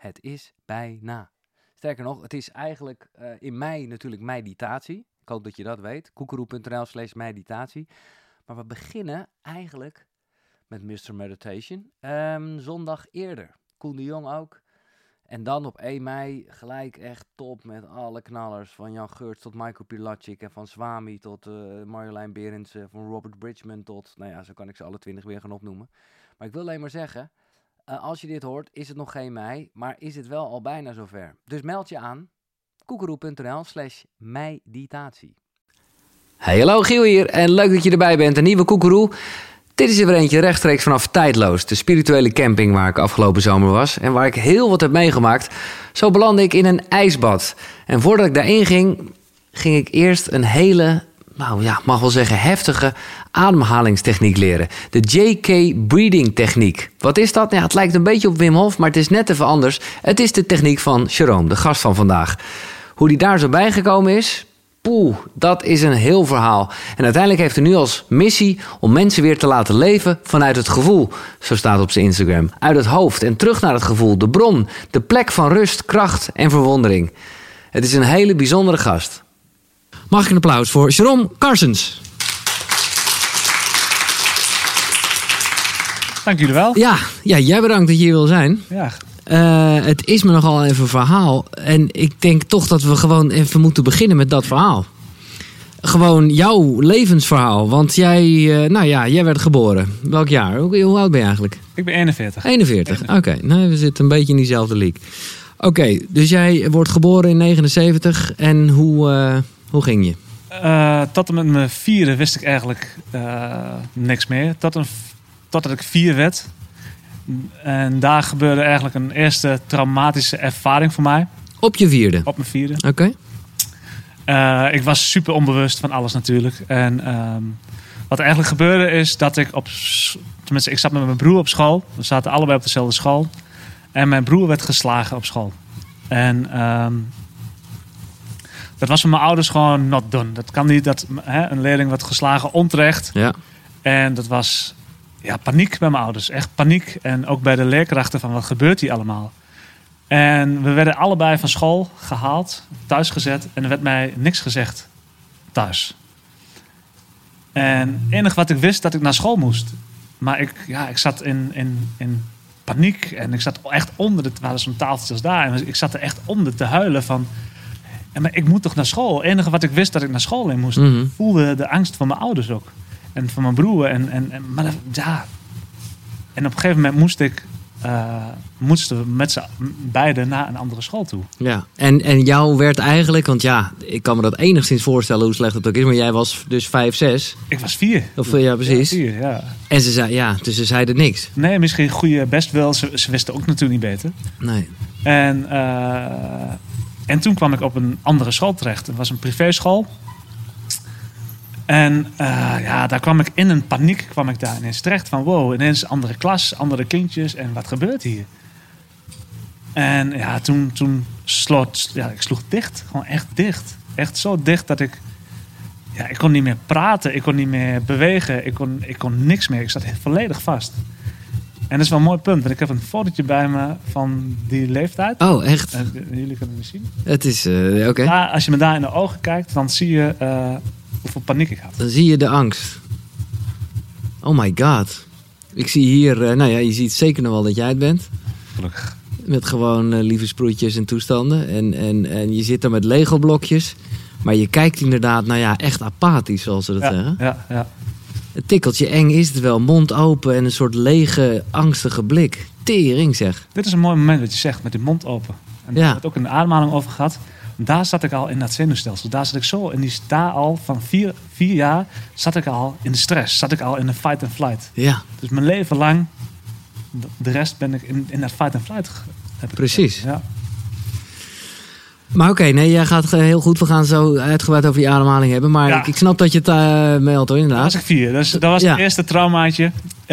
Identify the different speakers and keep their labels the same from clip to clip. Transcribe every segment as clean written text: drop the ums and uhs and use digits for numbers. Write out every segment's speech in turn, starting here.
Speaker 1: Het is bijna. Sterker nog, het is eigenlijk in mei natuurlijk meditatie. Ik hoop dat je dat weet. Koekeroe.nl/meditatie. Maar we beginnen eigenlijk met Mr. Meditation. Zondag eerder. Koen de Jong ook. En dan op 1 mei gelijk echt top met alle knallers. Van Jan Geurts tot Michael Pilatschik. En van Swami tot Marjolein Berendsen. Van Robert Bridgman tot... Nou ja, zo kan ik ze alle 20 weer gaan opnoemen. Maar ik wil alleen maar zeggen... als je dit hoort, is het nog geen mei. Maar is het wel al bijna zover. Dus meld je aan. koekeroe.nl/meditatie. Hey, hallo, Giel hier. En leuk dat je erbij bent. Een nieuwe Koekeroe. Dit is er weer eentje rechtstreeks vanaf Tijdloos, de spirituele camping waar ik afgelopen zomer was en waar ik heel wat heb meegemaakt. Zo belandde ik in een ijsbad. En voordat ik daarin ging, ging ik eerst een hele, mag wel zeggen heftige ademhalingstechniek leren. De JK Breathing techniek. Wat is dat? Ja, het lijkt een beetje op Wim Hof, maar het is net even anders. Het is de techniek van Jerome, de gast van vandaag. Hoe die daar zo bijgekomen is... dat is een heel verhaal. En uiteindelijk heeft hij nu als missie om mensen weer te laten leven vanuit het gevoel. Zo staat op zijn Instagram. Uit het hoofd en terug naar het gevoel. De bron, de plek van rust, kracht en verwondering. Het is een hele bijzondere gast. Mag ik een applaus voor Jerome Carsens?
Speaker 2: Dank jullie wel.
Speaker 1: Ja, jij bedankt dat je hier wil zijn.
Speaker 2: Ja.
Speaker 1: Het is me nogal even een verhaal. En ik denk toch dat we gewoon even moeten beginnen met dat verhaal. Gewoon jouw levensverhaal. Want jij werd geboren. Welk jaar? Hoe oud ben je eigenlijk?
Speaker 2: Ik ben 41.
Speaker 1: 41, oké. Nou, we zitten een beetje in diezelfde league. Oké, dus jij wordt geboren in 79. En hoe ging je?
Speaker 2: Tot en met mijn 4e wist ik eigenlijk niks meer. Totdat ik 4 werd... En daar gebeurde eigenlijk een eerste traumatische ervaring voor mij.
Speaker 1: Op je 4e?
Speaker 2: Op mijn 4e.
Speaker 1: Oké.
Speaker 2: Ik was super onbewust van alles natuurlijk. En wat er eigenlijk gebeurde is dat ik tenminste, ik zat met mijn broer op school. We zaten allebei op dezelfde school. En mijn broer werd geslagen op school. En dat was voor mijn ouders gewoon not done. Dat kan niet, dat een leerling werd geslagen onterecht.
Speaker 1: Ja.
Speaker 2: En dat was... Ja, paniek bij mijn ouders. Echt paniek. En ook bij de leerkrachten van wat gebeurt hier allemaal. En we werden allebei van school gehaald, thuis gezet. En er werd mij niks gezegd thuis. En het enige wat ik wist, dat ik naar school moest. Maar ik zat in paniek. En ik zat echt onder, er waren zo'n tafeltjes daar. En ik zat er echt onder te huilen van... Maar ik moet toch naar school? Het enige wat ik wist dat ik naar school in moest.
Speaker 1: Mm-hmm.
Speaker 2: Voelde de angst van mijn ouders ook. En van mijn broer. Maar en op een gegeven moment moesten we met z'n beiden naar een andere school toe. Ja, en jou werd eigenlijk... Want ik kan me dat enigszins voorstellen hoe slecht het ook is. Maar jij was dus 5, 6. Ik was 4.
Speaker 1: Ja, precies.
Speaker 2: Ja, 4, ja.
Speaker 1: En ze zei, dus ze zeiden niks.
Speaker 2: Nee, misschien goede best wel. Ze wisten ook natuurlijk niet beter.
Speaker 1: Nee.
Speaker 2: En toen kwam ik op een andere school terecht. Het was een privéschool. En daar kwam ik in een paniek daar ineens terecht. Van wow, ineens andere klas, andere kindjes. En wat gebeurt hier? En ja, toen ik sloeg dicht. Gewoon echt dicht. Echt zo dicht dat ik kon niet meer praten. Ik kon niet meer bewegen. Ik kon niks meer. Ik zat volledig vast. En dat is wel een mooi punt. Want ik heb een fotootje bij me van die leeftijd.
Speaker 1: Oh, echt?
Speaker 2: Jullie kunnen het zien.
Speaker 1: Het is, oké.
Speaker 2: Als je me daar in de ogen kijkt, dan zie je... hoeveel paniek ik had.
Speaker 1: Dan zie je de angst. Oh my god. Ik zie hier... je ziet zeker nog wel dat jij het bent.
Speaker 2: Gelukkig.
Speaker 1: Met gewoon lieve sproetjes en toestanden. En je zit daar met Lego-blokjes. Maar je kijkt inderdaad, echt apathisch, zoals ze dat zeggen.
Speaker 2: Ja.
Speaker 1: Het tikkeltje eng is het wel. Mond open en een soort lege, angstige blik. Tering zeg.
Speaker 2: Dit is een mooi moment wat je zegt, met die mond open. En daar hebben we het ook in de ademhaling over gehad. Daar zat ik al in dat zenuwstelsel. Daar zat ik zo in daar al van 4 jaar zat ik al in de stress. Zat ik al in de fight and flight.
Speaker 1: Ja.
Speaker 2: Dus mijn leven lang, de rest ben ik in dat fight and flight.
Speaker 1: Precies.
Speaker 2: Ja.
Speaker 1: Maar oké, jij gaat heel goed. We gaan zo uitgebreid over die ademhaling hebben. Maar ik snap dat je het meldt hoor, inderdaad.
Speaker 2: Dat was ik 4. Dus dat was het eerste traumaatje.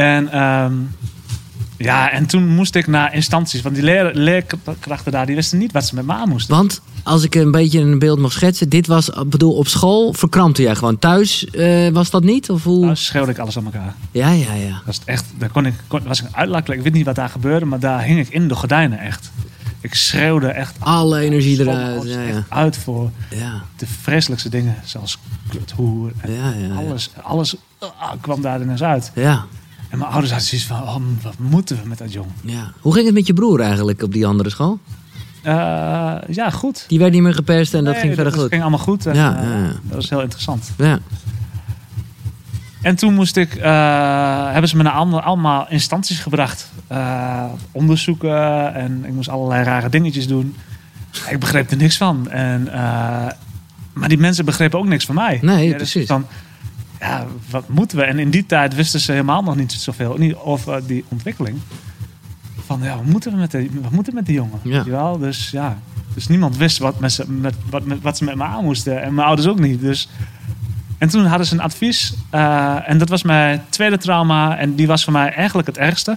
Speaker 2: En toen moest ik naar instanties. Want die leerkrachten daar, die wisten niet wat ze met me aan moesten.
Speaker 1: Want, als ik een beetje een beeld mag schetsen. Dit was, op school verkrampte jij gewoon. Thuis was dat niet? Of hoe?
Speaker 2: Thuis schreeuwde ik alles aan elkaar.
Speaker 1: Ja.
Speaker 2: Dat was echt, was ik een uitlakkelijk. Ik weet niet wat daar gebeurde. Maar daar hing ik in de gordijnen echt. Ik schreeuwde echt
Speaker 1: Alle energie
Speaker 2: Sommige
Speaker 1: eruit.
Speaker 2: ouders
Speaker 1: Ja,
Speaker 2: echt
Speaker 1: ja.
Speaker 2: uit voor
Speaker 1: Ja.
Speaker 2: de vreselijkste dingen. Zoals kuthoer. En
Speaker 1: Ja, ja, ja.
Speaker 2: alles kwam daar ineens uit.
Speaker 1: Ja,
Speaker 2: En mijn ouders hadden zoiets van, wat moeten we met dat jong?
Speaker 1: ja. Hoe ging het met je broer eigenlijk op die andere school?
Speaker 2: Ja, goed.
Speaker 1: Die werd niet meer gepest en dat
Speaker 2: Nee,
Speaker 1: ging verder
Speaker 2: dat
Speaker 1: goed.
Speaker 2: ging allemaal goed. En,
Speaker 1: Ja, ja.
Speaker 2: Dat was heel interessant.
Speaker 1: Ja.
Speaker 2: En toen hebben ze me naar allemaal instanties gebracht. Onderzoeken en ik moest allerlei rare dingetjes doen. Ik begreep er niks van. Maar die mensen begrepen ook niks van mij.
Speaker 1: Nee,
Speaker 2: Ja,
Speaker 1: precies.
Speaker 2: Dus ja, wat moeten we? En in die tijd wisten ze helemaal nog niet zoveel niet over die ontwikkeling. Van ja, wat moeten we met die jongen?
Speaker 1: Ja.
Speaker 2: Weet je wel? Dus niemand wist wat ze met me aan moesten. En mijn ouders ook niet. Dus... En toen hadden ze een advies. En dat was mijn tweede trauma. En die was voor mij eigenlijk het ergste.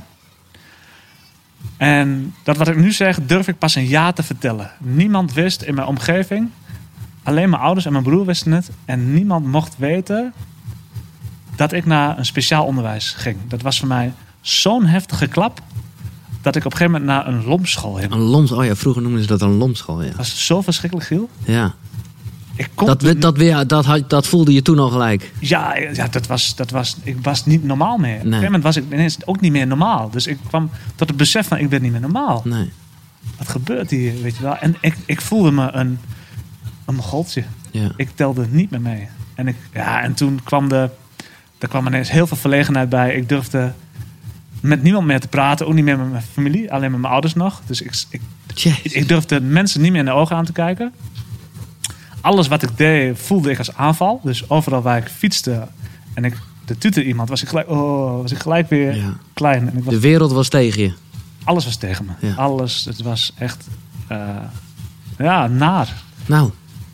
Speaker 2: En dat wat ik nu zeg, durf ik pas een jaar te vertellen. Niemand wist in mijn omgeving. Alleen mijn ouders en mijn broer wisten het. En niemand mocht weten dat ik naar een speciaal onderwijs ging. Dat was voor mij zo'n heftige klap. Dat ik op een gegeven moment naar een lomschool ging.
Speaker 1: Een loms, oh ja, vroeger noemden ze dat een lomschool. Ja.
Speaker 2: Dat was zo verschrikkelijk, Giel.
Speaker 1: Ja.
Speaker 2: Ik kon
Speaker 1: Dat voelde je toen al gelijk.
Speaker 2: Ja, ik was niet normaal meer. Op een gegeven moment was ik ineens ook niet meer normaal. Dus ik kwam tot het besef van, ik ben niet meer normaal.
Speaker 1: Nee.
Speaker 2: Wat gebeurt hier, weet je wel? En ik voelde me een mogoltje.
Speaker 1: Ja.
Speaker 2: Ik telde niet meer mee. En toen kwam er ineens heel veel verlegenheid bij. Ik durfde met niemand meer te praten. Ook niet meer met mijn familie. Alleen met mijn ouders nog. Dus ik durfde mensen niet meer in de ogen aan te kijken. Alles wat ik deed, voelde ik als aanval. Dus overal waar ik fietste en ik de tutor iemand, was ik gelijk weer klein. En
Speaker 1: De wereld was tegen je.
Speaker 2: Alles was tegen me.
Speaker 1: Ja.
Speaker 2: Alles. Het was echt naar.
Speaker 1: Nou.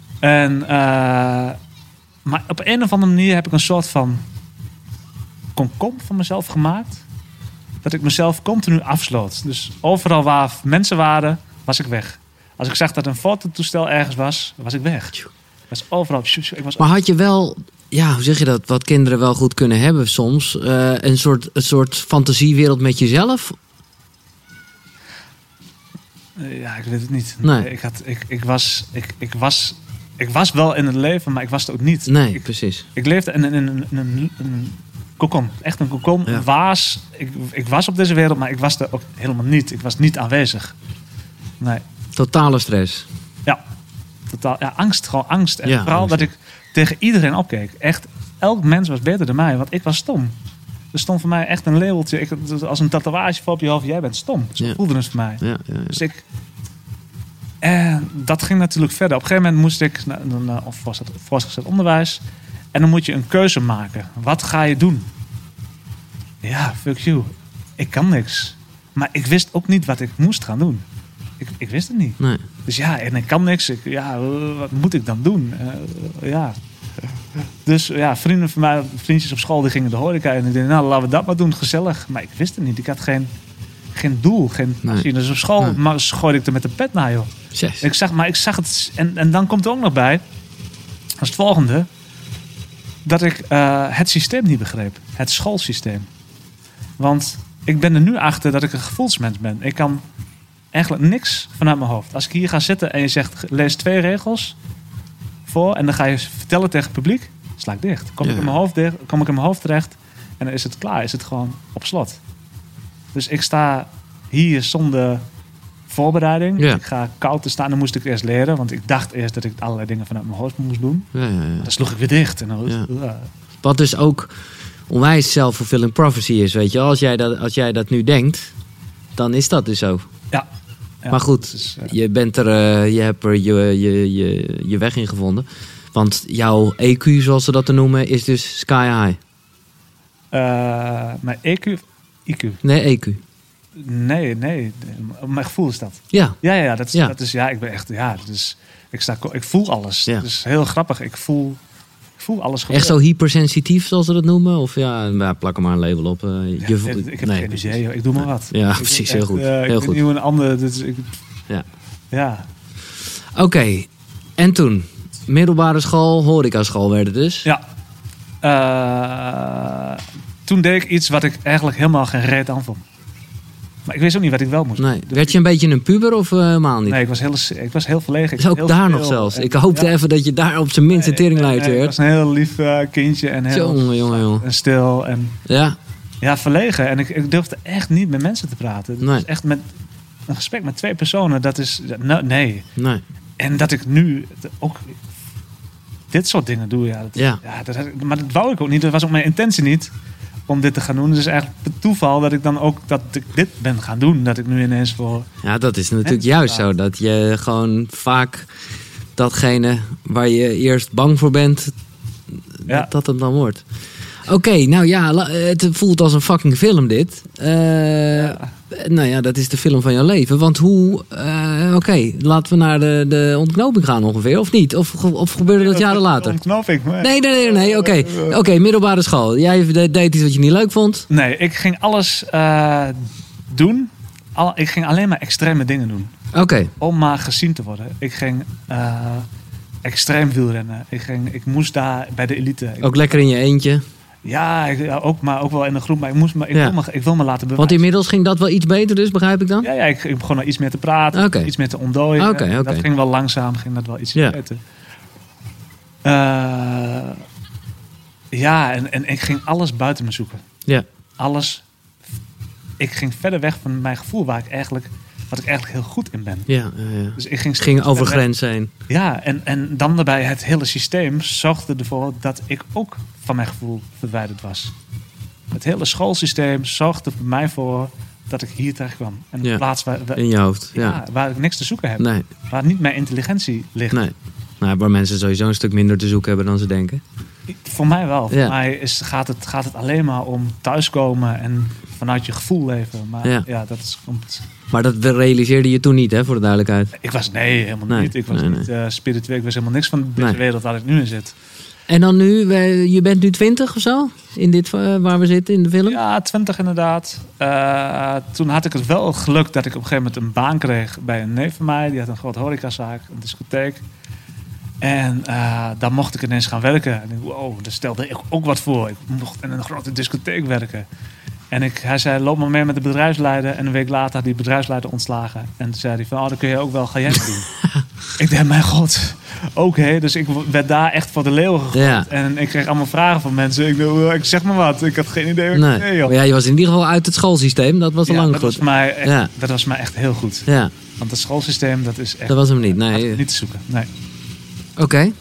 Speaker 2: Maar op een of andere manier heb ik een soort van komkom van mezelf gemaakt. Dat ik mezelf continu afsloot. Dus overal waar mensen waren, was ik weg. Als ik zag dat een fototoestel ergens was ik weg. Ik was overal.
Speaker 1: Maar had je wel, ja, hoe zeg je dat, wat kinderen wel goed kunnen hebben soms, een soort fantasiewereld met jezelf?
Speaker 2: Ja, ik weet het niet.
Speaker 1: Nee.
Speaker 2: Ik was wel in het leven, maar ik was het ook niet.
Speaker 1: Nee, precies.
Speaker 2: Ik leefde in een kokon. Echt een kokon.
Speaker 1: Ja.
Speaker 2: Een waas. Ik was op deze wereld, maar ik was er ook helemaal niet. Ik was niet aanwezig. Nee.
Speaker 1: Totale stress.
Speaker 2: Ja. Totaal. Ja, angst. Gewoon angst. En
Speaker 1: Ja,
Speaker 2: vooral
Speaker 1: angst.
Speaker 2: dat ik tegen iedereen opkeek. Echt, elk mens was beter dan mij, want ik was stom. Er stond voor mij echt een labeltje. Als een tatoeage voor op je hoofd. Jij bent stom. Zo voelde het voor mij.
Speaker 1: Ja.
Speaker 2: Dus en dat ging natuurlijk verder. Op een gegeven moment moest ik naar voortgezet onderwijs. En dan moet je een keuze maken. Wat ga je doen? Ja, fuck you. Ik kan niks. Maar ik wist ook niet wat ik moest gaan doen. Ik wist het niet.
Speaker 1: Nee.
Speaker 2: Dus ja, en ik kan niks. Wat moet ik dan doen? Dus ja, vrienden van mij, vriendjes op school, die gingen de horeca. En ik dacht, nou, laten we dat maar doen. Gezellig. Maar ik wist het niet. Ik had geen doel, geen passie. Dus op school gooide ik er met de pet naar, joh.
Speaker 1: Yes.
Speaker 2: Ik zag het. En dan komt er ook nog bij, als het volgende, dat ik het systeem niet begreep. Het schoolsysteem. Want ik ben er nu achter dat ik een gevoelsmens ben. Ik kan eigenlijk niks vanuit mijn hoofd. Als ik hier ga zitten en je zegt, lees 2 regels voor en dan ga je vertellen tegen het publiek, sla ik dicht. Kom ik in mijn hoofd terecht en dan is het klaar. Is het gewoon op slot. Dus ik sta hier zonder voorbereiding.
Speaker 1: Ja.
Speaker 2: Ik ga koud te staan. Dan moest ik eerst leren. Want ik dacht eerst dat ik allerlei dingen vanuit mijn hoofd moest doen.
Speaker 1: Ja.
Speaker 2: Dan sloeg ik weer dicht. En dan,
Speaker 1: Wat dus ook onwijs self-fulfilling prophecy is, weet je. Als jij dat nu denkt, dan is dat dus zo.
Speaker 2: Ja.
Speaker 1: Maar goed,
Speaker 2: dus,
Speaker 1: je hebt er je weg in gevonden. Want jouw EQ, zoals ze dat te noemen, is dus sky high.
Speaker 2: Mijn EQ... IQ.
Speaker 1: Nee, EQ.
Speaker 2: Nee. Mijn gevoel is dat.
Speaker 1: Ja.
Speaker 2: Ja, dat is... Ja, ik ben echt... Ja, dus ik voel alles.
Speaker 1: Ja.
Speaker 2: Dat is heel grappig. Ik voel alles gebeuren.
Speaker 1: Echt zo hypersensitief, zoals ze dat noemen? Of plak er maar een label op.
Speaker 2: Ik heb geen idee, joh. Ik doe maar wat.
Speaker 1: Ja, precies. Heel goed. Heel goed.
Speaker 2: Ik ben een ander... Dus ja.
Speaker 1: Oké. En toen? Middelbare school, horecaschool werd het dus?
Speaker 2: Ja. Toen deed ik iets wat ik eigenlijk helemaal geen reet aan vond. Maar ik wist ook niet wat ik wel moest.
Speaker 1: Nee. Werd je een beetje een puber of helemaal niet?
Speaker 2: Nee, ik was heel verlegen.
Speaker 1: Dus ook daar nog zelfs. Ik hoopte even dat je daar op zijn minst een teringleider werd.
Speaker 2: Ik was een heel lief kindje en heel
Speaker 1: jongen.
Speaker 2: En stil. En,
Speaker 1: ja,
Speaker 2: verlegen. En ik durfde echt niet met mensen te praten.
Speaker 1: Nee.
Speaker 2: Dus echt met een gesprek met 2 personen, dat is... Nee. En dat ik nu ook dit soort dingen doe, maar dat wou ik ook niet. Dat was ook mijn intentie niet om dit te gaan doen. Dus het is eigenlijk het toeval dat ik dan ook dat ik dit ben gaan doen. Dat ik nu ineens voor...
Speaker 1: Ja, dat is natuurlijk juist zo. Dat je gewoon vaak datgene waar je eerst bang voor bent, dat het dan wordt. Oké, nou ja, het voelt als een fucking film dit. Nou ja, dat is de film van jouw leven. Want hoe... Oké, laten we naar de ontknoping gaan ongeveer, of niet? Of gebeurde dat jaren later?
Speaker 2: Ontknoping?
Speaker 1: Nee, oké, middelbare school. Jij deed iets wat je niet leuk vond?
Speaker 2: Nee, ik ging alles doen. Ik ging alleen maar extreme dingen doen.
Speaker 1: Oké.
Speaker 2: Om maar gezien te worden. Ik ging extreem wielrennen. Ik moest daar bij de elite.
Speaker 1: Ook lekker in je eentje?
Speaker 2: Ja, maar ook wel in een groep. Maar ik wil me laten bewijzen.
Speaker 1: Want inmiddels ging dat wel iets beter dus, begrijp ik dan?
Speaker 2: Ja, ik begon er iets meer te praten. Iets meer te ontdooien.
Speaker 1: Okay.
Speaker 2: Dat ging wel langzaam, ging dat wel iets beter. En ik ging alles buiten me zoeken.
Speaker 1: Ja.
Speaker 2: Alles. Ik ging verder weg van mijn gevoel wat ik eigenlijk heel goed in ben.
Speaker 1: Ja.
Speaker 2: Dus ik
Speaker 1: ging over grenzen heen.
Speaker 2: Ja, en dan daarbij het hele systeem zorgde ervoor dat ik ook van mijn gevoel verwijderd was. Het hele schoolsysteem zorgde voor mij voor dat ik hier terecht kwam. En de plaats
Speaker 1: in je hoofd.
Speaker 2: Waar ik niks te zoeken heb.
Speaker 1: Nee.
Speaker 2: Waar niet mijn intelligentie ligt.
Speaker 1: Nee. Nou, waar mensen sowieso een stuk minder te zoeken hebben dan ze denken.
Speaker 2: Voor mij wel. Voor mij gaat het alleen maar om thuiskomen en vanuit je gevoel leven. Maar dat is...
Speaker 1: Maar dat realiseerde je toen niet, hè, voor de duidelijkheid?
Speaker 2: Helemaal niet. Ik was niet spiritueel. Ik was helemaal niks van deze wereld waar ik nu in zit.
Speaker 1: En dan nu, je bent nu 20 of zo? In dit waar we zitten, in de film?
Speaker 2: Ja, 20 inderdaad. Toen had ik het wel geluk dat ik op een gegeven moment een baan kreeg bij een neef van mij. Die had een grote horecazaak, een discotheek. En daar mocht ik ineens gaan werken. En daar stelde ik ook wat voor. Ik mocht in een grote discotheek werken. En hij zei, loop maar mee met de bedrijfsleider. En een week later had die bedrijfsleider ontslagen. En toen zei hij van, dat kun je ook wel, ga jij doen. Ik dacht, mijn god, oké. Dus ik werd daar echt voor de leeuw gegooid. Ja. En ik kreeg allemaal vragen van mensen. Ik zeg maar wat, ik had geen idee.
Speaker 1: Maar ja, je was in ieder geval uit het schoolsysteem. Dat was al lang goed.
Speaker 2: Dat was mij echt heel goed.
Speaker 1: Ja.
Speaker 2: Want het schoolsysteem, dat is echt...
Speaker 1: Dat was hem niet, nee.
Speaker 2: Niet te zoeken, nee.
Speaker 1: Oké.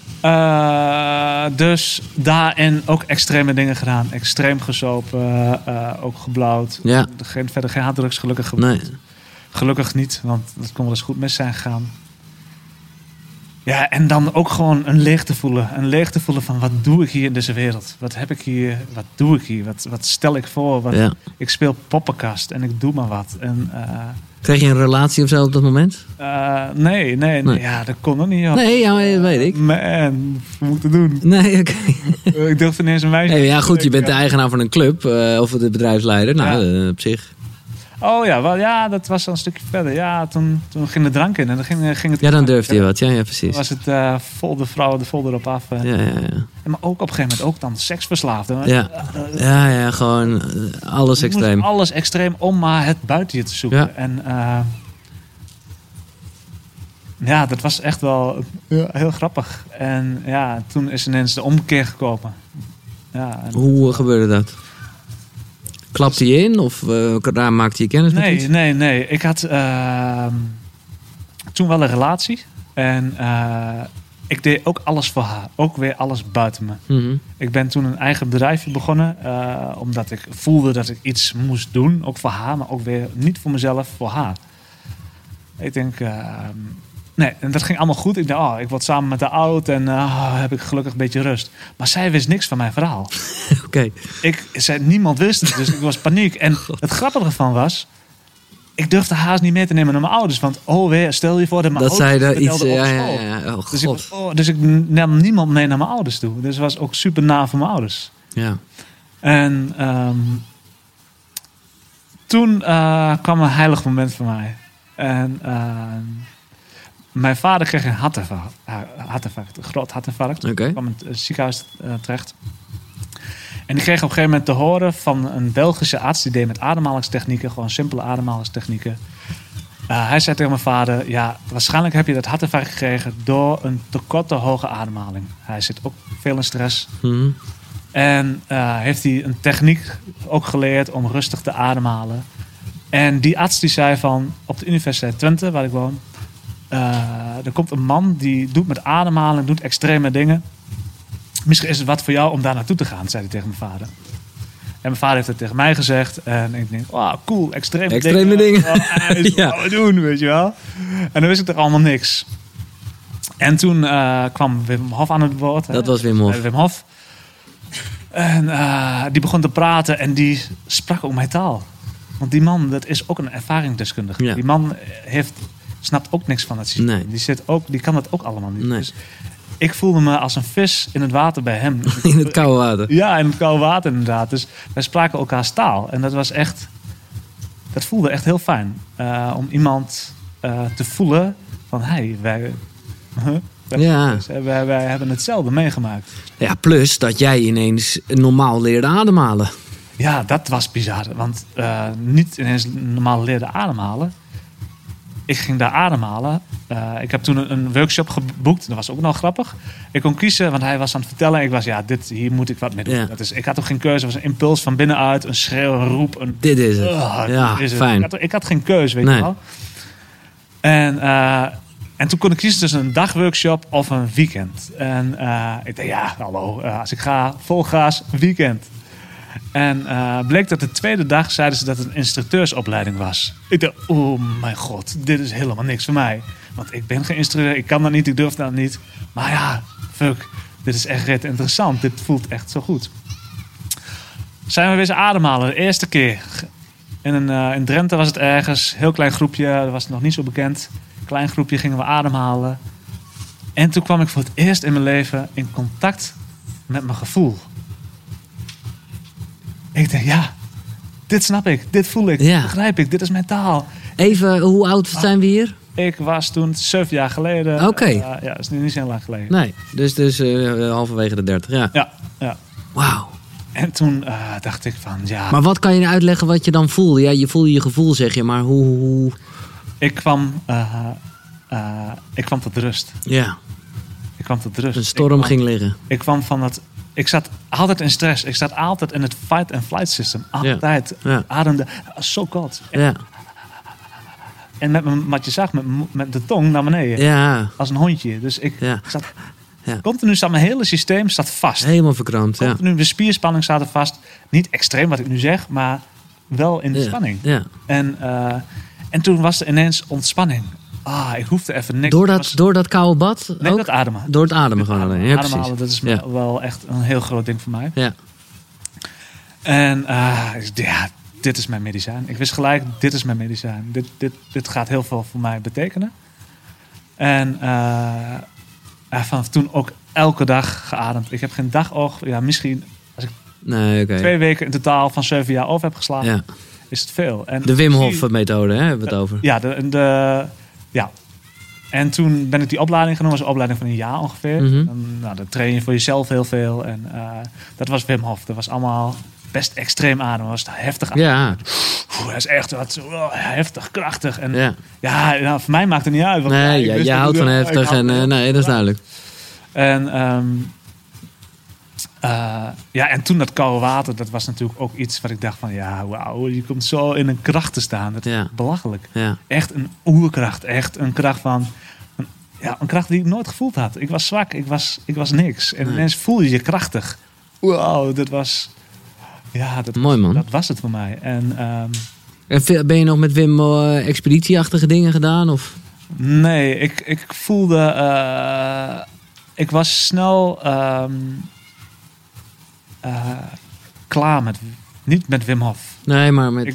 Speaker 2: Dus daarin ook extreme dingen gedaan. Extreem gesopen, ook geblauwd.
Speaker 1: Ja.
Speaker 2: Verder geen harddrugs gelukkig gebruikt. Nee. Gelukkig niet, want dat kon wel eens goed mis zijn gegaan. Ja, en dan ook gewoon een leegte voelen. Een leegte voelen van, wat doe ik hier in deze wereld? Wat heb ik hier? Wat doe ik hier? Wat stel ik voor? Ik speel poppenkast en ik doe maar wat. En...
Speaker 1: Kreeg je een relatie of zo op dat moment?
Speaker 2: Nee. Ja, dat kon nog niet. Joh.
Speaker 1: Nee, ja, dat weet ik.
Speaker 2: Man, wat moet ik doen?
Speaker 1: Nee, oké.
Speaker 2: Ik durfde ineens een meisje...
Speaker 1: Nee, ja, goed, je bent de eigenaar van een club. Of de bedrijfsleider. Nou, op zich.
Speaker 2: Oh ja, dat was al een stukje verder. Ja, toen ging de drank in. En dan ging het...
Speaker 1: Ja, dan durfde je wat. Ja, precies.
Speaker 2: Dan was het vol de vrouwen er vol erop af.
Speaker 1: Ja.
Speaker 2: Maar ook op een gegeven moment ook dan seksverslaafd.
Speaker 1: Ja, gewoon alles extreem.
Speaker 2: Alles extreem om maar het buiten je te zoeken. Ja. En dat was echt wel heel grappig. En ja, toen is ineens de omkeer gekomen. Ja,
Speaker 1: Hoe gebeurde dat? Klapte je in of daar maakte je kennis met iets?
Speaker 2: Nee. Ik had toen wel een relatie. En ik deed ook alles voor haar. Ook weer alles buiten me.
Speaker 1: Mm-hmm.
Speaker 2: Ik ben toen een eigen bedrijfje begonnen. Omdat ik voelde dat ik iets moest doen. Ook voor haar, maar ook weer niet voor mezelf, voor haar. Ik denk... en dat ging allemaal goed. Ik dacht, ik word samen met haar oud en heb ik gelukkig een beetje rust. Maar zij wist niks van mijn verhaal.
Speaker 1: Oké.
Speaker 2: Niemand wist het, dus ik was paniek. En het grappige van was, ik durfde haast niet mee te nemen naar mijn ouders. Want stel je voor dat mijn ouders
Speaker 1: vertelden
Speaker 2: iets,
Speaker 1: op school.
Speaker 2: Dus ik nam niemand mee naar mijn ouders toe. Dus het was ook super na voor mijn ouders.
Speaker 1: Ja.
Speaker 2: En toen kwam een heilig moment voor mij. En... mijn vader kreeg een hartinfarct, een groot hartinfarct.
Speaker 1: Okay.
Speaker 2: Ik kwam in het ziekenhuis terecht. En die kreeg op een gegeven moment te horen van een Belgische arts... die deed met ademhalingstechnieken, gewoon simpele ademhalingstechnieken. Hij zei tegen mijn vader... ja, waarschijnlijk heb je dat hartinfarct gekregen... door een te hoge ademhaling. Hij zit ook veel in stress.
Speaker 1: Mhm.
Speaker 2: En heeft hij een techniek ook geleerd om rustig te ademhalen. En die arts die zei van... op de Universiteit Twente, waar ik woon... er komt een man die doet met ademhalen... doet extreme dingen. Misschien is het wat voor jou om daar naartoe te gaan... zei hij tegen mijn vader. En mijn vader heeft het tegen mij gezegd. En ik denk, cool, extreme dingen.
Speaker 1: Ja.
Speaker 2: Wat we doen, weet je wel. En dan wist ik er allemaal niks. En toen kwam Wim Hof aan het woord.
Speaker 1: Dat was Wim Hof.
Speaker 2: Wim Hof. En die begon te praten en die sprak ook mijn taal. Want die man, dat is ook een ervaringsdeskundige.
Speaker 1: Ja.
Speaker 2: Die man snapt ook niks van het systeem.
Speaker 1: Nee.
Speaker 2: Die kan dat ook allemaal niet.
Speaker 1: Nee.
Speaker 2: Dus ik voelde me als een vis in het water bij hem.
Speaker 1: In het koude water.
Speaker 2: Ja, in het koude water inderdaad. Dus wij spraken elkaars taal. En dat was echt... Dat voelde echt heel fijn. Om iemand te voelen van... wij hebben hetzelfde meegemaakt.
Speaker 1: Ja, plus dat jij ineens normaal leerde ademhalen.
Speaker 2: Ja, dat was bizar. Want niet ineens normaal leerde ademhalen. Ik ging daar ademhalen. Ik heb toen een workshop geboekt. Dat was ook nog grappig. Ik kon kiezen, want hij was aan het vertellen. Ik was, hier moet ik wat mee doen.
Speaker 1: Ja.
Speaker 2: Ik had ook geen keuze. Het was een impuls van binnenuit. Een schreeuw, een roep.
Speaker 1: Dit is het. Ja,
Speaker 2: dit is
Speaker 1: fijn.
Speaker 2: het. Ik had geen keuze, weet
Speaker 1: Nee.
Speaker 2: je wel. En toen kon ik kiezen tussen een dagworkshop of een weekend. En ik dacht, hallo. Als ik ga, vol gas, weekend. En bleek dat de tweede dag zeiden ze dat het een instructeursopleiding was. Ik dacht, oh mijn god, dit is helemaal niks voor mij. Want ik ben geen instructeur, ik kan dat niet, ik durf dat niet. Maar ja, fuck, dit is echt ret interessant. Dit voelt echt zo goed. Zijn we weer ademhalen, de eerste keer. In Drenthe was het ergens, heel klein groepje, dat was nog niet zo bekend. Klein groepje gingen we ademhalen. En toen kwam ik voor het eerst in mijn leven in contact met mijn gevoel. Ik denk, dit snap ik, dit voel ik, dit begrijp ik, dit is mijn taal.
Speaker 1: Even, hoe oud zijn we hier?
Speaker 2: Ik was toen 7 jaar geleden.
Speaker 1: Oké.
Speaker 2: Dat is nu niet zo lang geleden.
Speaker 1: Nee, dus halverwege de 30, ja.
Speaker 2: Ja.
Speaker 1: Wauw.
Speaker 2: En toen dacht ik van,
Speaker 1: Maar wat kan je nou uitleggen wat je dan voelde? Ja, je voelde je gevoel, zeg je, maar hoe...
Speaker 2: Ik kwam tot rust.
Speaker 1: Ja.
Speaker 2: Ik kwam tot rust.
Speaker 1: Een storm ging liggen.
Speaker 2: Ik kwam van het... Ik zat altijd in stress. Ik zat altijd in het fight and flight system. Altijd.
Speaker 1: Ja.
Speaker 2: Ademde. So koud.
Speaker 1: Ja.
Speaker 2: En met mijn, wat je zag, met de tong naar beneden.
Speaker 1: Ja.
Speaker 2: Als een hondje. Dus ik zat...
Speaker 1: Ja.
Speaker 2: Continu zat mijn hele systeem vast.
Speaker 1: Helemaal verkrampt,
Speaker 2: Continu de spierspanning zat er vast. Niet extreem wat ik nu zeg, maar wel in de spanning.
Speaker 1: Ja.
Speaker 2: En toen was er ineens ontspanning. Ik hoefde even niks.
Speaker 1: Door dat koude bad?
Speaker 2: Nee,
Speaker 1: ook?
Speaker 2: door het ademen.
Speaker 1: Door het ademen gewoon alleen. Ja,
Speaker 2: ademhalen, dat is wel echt een heel groot ding voor mij.
Speaker 1: Ja.
Speaker 2: En dit is mijn medicijn. Ik wist gelijk, dit is mijn medicijn. Dit gaat heel veel voor mij betekenen. En vanaf toen ook elke dag geademd. Ik heb geen dag misschien als ik 2 weken in totaal van 7 jaar over heb geslagen, is het veel. En
Speaker 1: de Wim Hof methode, hè, hebben we het over.
Speaker 2: Ja. En toen ben ik die opleiding genomen. Dat was een opleiding van 1 jaar ongeveer.
Speaker 1: Mm-hmm.
Speaker 2: Dan train je voor jezelf heel veel. En dat was Wim Hof. Dat was allemaal best extreem ademen. Dat was heftig ademen.
Speaker 1: Ja.
Speaker 2: Dat is echt wat heftig, krachtig. En voor mij maakt het niet uit. Want
Speaker 1: je houdt van heftig. Nee, dat is duidelijk.
Speaker 2: En en toen dat koude water, dat was natuurlijk ook iets wat ik dacht van, wauw, je komt zo in een kracht te staan. Dat is belachelijk. Ja. Echt een oerkracht. Echt een kracht van, een kracht die ik nooit gevoeld had. Ik was zwak, ik was niks. En ineens voel je je krachtig. Wauw, dat was,
Speaker 1: mooi, man.
Speaker 2: Dat was het voor mij. En
Speaker 1: ben je nog met Wim expeditieachtige dingen gedaan? Of?
Speaker 2: Nee, ik voelde, ik was snel klaar niet met Wim Hof.
Speaker 1: Nee, maar met...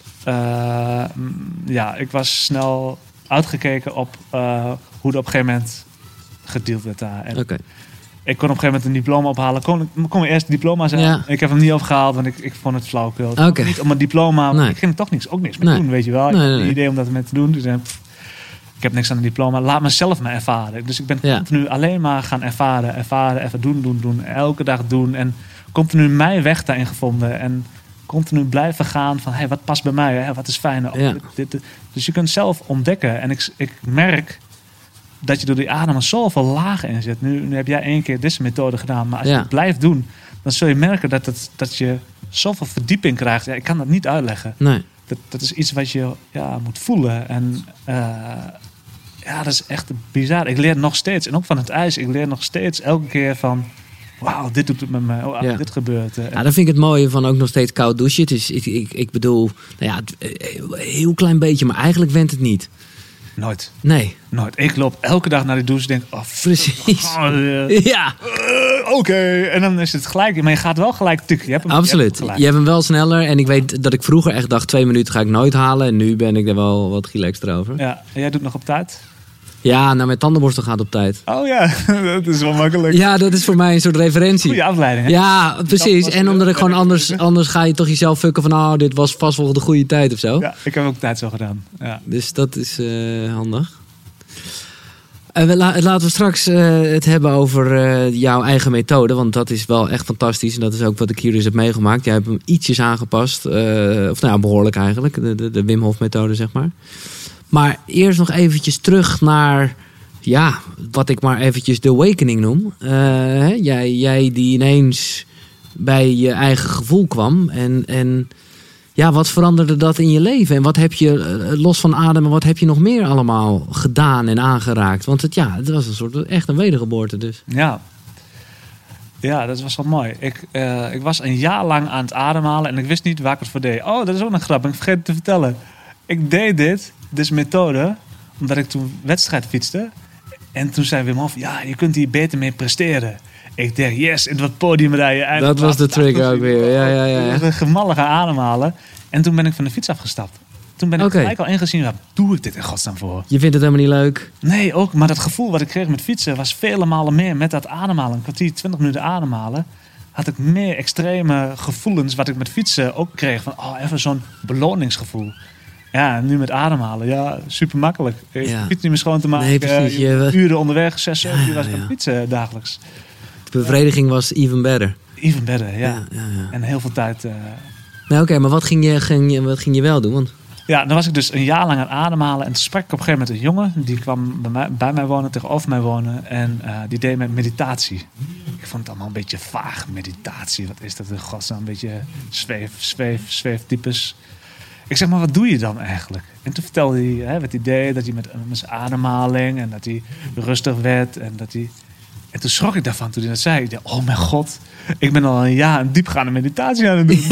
Speaker 2: Ik was snel uitgekeken op hoe er op een gegeven moment gedeeld werd daar.
Speaker 1: Oké.
Speaker 2: Ik kon op een gegeven moment een diploma ophalen. Kon mijn eerste diploma zijn. Ja. Ik heb hem niet opgehaald, want ik vond het flauwekul.
Speaker 1: Okay.
Speaker 2: Niet om een diploma, maar ik ging er toch ook niks mee doen, weet je wel. Ik had een idee om dat mee te doen. Dus ik heb niks aan een diploma. Laat mezelf maar ervaren. Dus ik ben continu alleen maar gaan ervaren. Even doen. Elke dag doen. En continu mijn weg daarin gevonden. En continu blijven gaan van, hey, wat past bij mij? Hè? Wat is fijn? Oh,
Speaker 1: Ja.
Speaker 2: dit. Dus je kunt zelf ontdekken. En ik merk dat je door die adem zoveel lagen in zit. Nu heb jij 1 keer deze methode gedaan. Maar als je het blijft doen, dan zul je merken dat je zoveel verdieping krijgt. Ja, ik kan dat niet uitleggen.
Speaker 1: Nee.
Speaker 2: Dat is iets wat je moet voelen. En dat is echt bizar. Ik leer nog steeds. En ook van het ijs. Ik leer nog steeds elke keer van... Wauw, dit doet het met me. Oh, dit gebeurt.
Speaker 1: Ja, dat vind ik het mooie van ook nog steeds koud douchen. Het is, ik bedoel, een heel klein beetje, maar eigenlijk went het niet.
Speaker 2: Nooit.
Speaker 1: Nee.
Speaker 2: Nooit. Ik loop elke dag naar de douche en denk...
Speaker 1: Precies. Ja.
Speaker 2: Oké. En dan is het gelijk. Maar je gaat wel gelijk tikken. Je hebt hem,
Speaker 1: Absoluut.
Speaker 2: Je hebt
Speaker 1: Je hebt hem wel sneller. En ik weet dat ik vroeger echt dacht 2 minuten ga ik nooit halen. En nu ben ik er wel wat relaxter over.
Speaker 2: Ja. En jij doet nog op tijd?
Speaker 1: Ja, nou mijn tandenborstel gaat op tijd.
Speaker 2: Oh ja, dat is wel makkelijk.
Speaker 1: Ja, dat is voor mij een soort referentie.
Speaker 2: Goede afleiding, hè?
Speaker 1: Ja, precies. En omdat ik gewoon anders ga je toch jezelf fucken van... dit was vast wel de goede tijd of zo.
Speaker 2: Ja, ik heb ook tijd zo gedaan. Ja.
Speaker 1: Dus dat is handig. Laten we straks het hebben over jouw eigen methode. Want dat is wel echt fantastisch. En dat is ook wat ik hier dus heb meegemaakt. Jij hebt hem ietsjes aangepast. Behoorlijk eigenlijk. De Wim Hof methode, zeg maar. Maar eerst nog eventjes terug naar... Ja, wat ik maar eventjes de awakening noem. Jij die ineens bij je eigen gevoel kwam. En ja, wat veranderde dat in je leven? En wat heb je, los van ademen, wat heb je nog meer allemaal gedaan en aangeraakt? Want het was een soort echt een wedergeboorte dus.
Speaker 2: Ja, dat was wel mooi. Ik was een jaar lang aan het ademhalen en ik wist niet waar ik het voor deed. Oh, dat is ook een grap. Ik vergeet het te vertellen. Ik deed deze methode omdat ik toen wedstrijd fietste. En toen zei Wim Hof, ja, je kunt hier beter mee presteren. Ik dacht, yes, in dat podium rijden.
Speaker 1: Dat was de trigger ook weer. Ja.
Speaker 2: Een gemallige ademhalen. En toen ben ik van de fiets afgestapt. Toen ben ik gelijk al ingezien, wat doe ik dit in godsnaam voor?
Speaker 1: Je vindt het helemaal niet leuk?
Speaker 2: Nee, ook. Maar dat gevoel wat ik kreeg met fietsen was vele malen meer. Met dat ademhalen, een kwartier, 20 minuten ademhalen, had ik meer extreme gevoelens wat ik met fietsen ook kreeg. Van, even zo'n beloningsgevoel. Ja, nu met ademhalen. Ja, super makkelijk. Je fiets niet meer schoon te maken.
Speaker 1: Nee, precies.
Speaker 2: Uren onderweg, 6, 7 uur was ik aan het fietsen dagelijks.
Speaker 1: De bevrediging was even better.
Speaker 2: Even better, ja. En heel veel tijd...
Speaker 1: Oké, maar wat ging je wel doen? Want...
Speaker 2: Ja, dan was ik dus een jaar lang aan het ademhalen. En toen sprak ik op een gegeven moment een jongen. Die kwam bij mij wonen, tegenover mij wonen. En die deed met meditatie. Ik vond het allemaal een beetje vaag, meditatie. Wat is dat in godsnaam? Een beetje zweeftypes. Ik zeg, maar wat doe je dan eigenlijk? En toen vertelde hij wat hij deed. Dat hij met zijn ademhaling. En dat hij rustig werd. En toen schrok ik daarvan toen hij dat zei. Ik dacht, oh mijn god. Ik ben al een jaar een diepgaande meditatie aan het doen.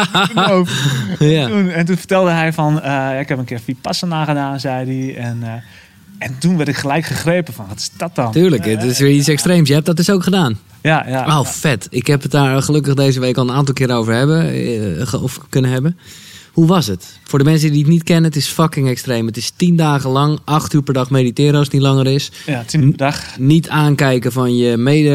Speaker 2: Ja. En toen vertelde hij van... ik heb een keer Vipassana gedaan, zei hij. En toen werd ik gelijk gegrepen van, wat is dat dan?
Speaker 1: Tuurlijk, het is weer iets extreems. Je hebt dat dus ook gedaan.
Speaker 2: Ja.
Speaker 1: Oh, vet. Ik heb het daar gelukkig deze week al een aantal keer over kunnen hebben. Hoe was het? Voor de mensen die het niet kennen, het is fucking extreem. Het is 10 dagen lang, 8 uur per dag mediteren als het niet langer is.
Speaker 2: Ja, 10 uur per dag.
Speaker 1: Niet aankijken van je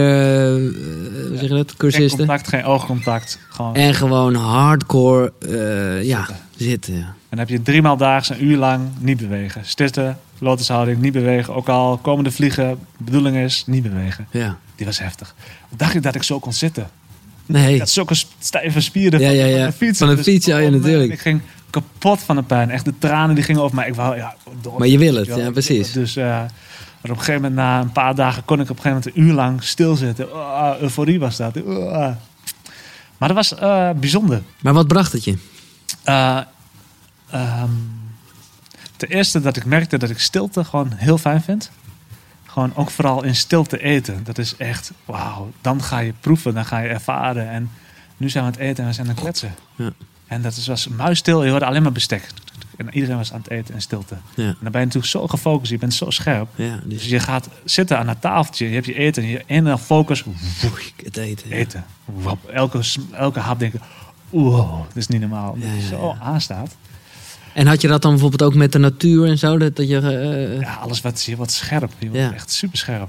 Speaker 1: hoe zeg je dat, cursisten.
Speaker 2: Geen contact, geen oogcontact.
Speaker 1: En gewoon hardcore zitten. Ja.
Speaker 2: En dan heb je 3 maal daags een uur lang niet bewegen. Zitten, lotushouding, niet bewegen. Ook al komende vliegen, de bedoeling is niet bewegen.
Speaker 1: Ja.
Speaker 2: Die was heftig. Dacht ik dat ik zo kon zitten?
Speaker 1: Nee.
Speaker 2: Ik had zulke stijve spieren
Speaker 1: van de fiets. Van de fiets, ja, natuurlijk.
Speaker 2: Ik ging kapot van de pijn. Echt, de tranen die gingen over mij. Ik wou, door.
Speaker 1: Maar je wil het, ja, precies.
Speaker 2: Dus maar op een gegeven moment, na een paar dagen, kon ik op een gegeven moment een uur lang stilzitten. Euforie was dat. Maar dat was bijzonder.
Speaker 1: Maar wat bracht het je?
Speaker 2: Ten eerste dat ik merkte dat ik stilte gewoon heel fijn vind. Gewoon ook vooral in stilte eten. Dat is echt, wauw. Dan ga je proeven, dan ga je ervaren. En nu zijn we aan het eten en we zijn aan het kletsen. Ja. En dat was muisstil. Je hoorde alleen maar bestek. En iedereen was aan het eten in stilte. Ja. En dan ben je natuurlijk zo gefocust. Je bent zo scherp. Ja, dus je gaat zitten aan het tafeltje. Je hebt je eten. En je ene focus.
Speaker 1: Het eten. Ja.
Speaker 2: Eten. Elke hap denken. Wow, dat is niet normaal. Dat je zo aanstaat.
Speaker 1: En had je dat dan bijvoorbeeld ook met de natuur en zo? Dat je,
Speaker 2: Ja, alles wat scherp. Je wordt echt super scherp.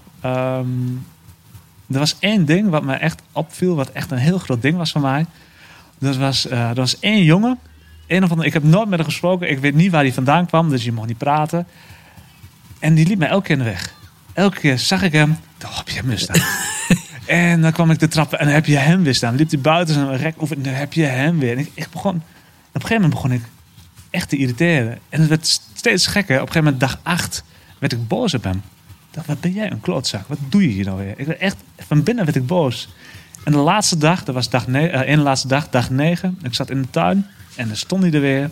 Speaker 2: Er was 1 ding wat me echt opviel. Wat echt een heel groot ding was voor mij. Er was 1 jongen. Ik heb nooit met hem gesproken. Ik weet niet waar hij vandaan kwam. Dus je mocht niet praten. En die liep mij elke keer in de weg. Elke keer zag ik hem. Op je must staan. En dan kwam ik de trappen en dan heb je hem weer staan. Liep hij buiten zijn rek of en dan heb je hem weer. En ik begon, op een gegeven moment begon ik echt te irriteren. En het werd steeds gekker. Op een gegeven moment, dag 8, werd ik boos op hem. Ik dacht, wat ben jij een klootzak? Wat doe je hier nou weer? Ik werd echt, van binnen werd ik boos. En de laatste dag, dat was dag 9. Ik zat in de tuin en dan stond hij er weer.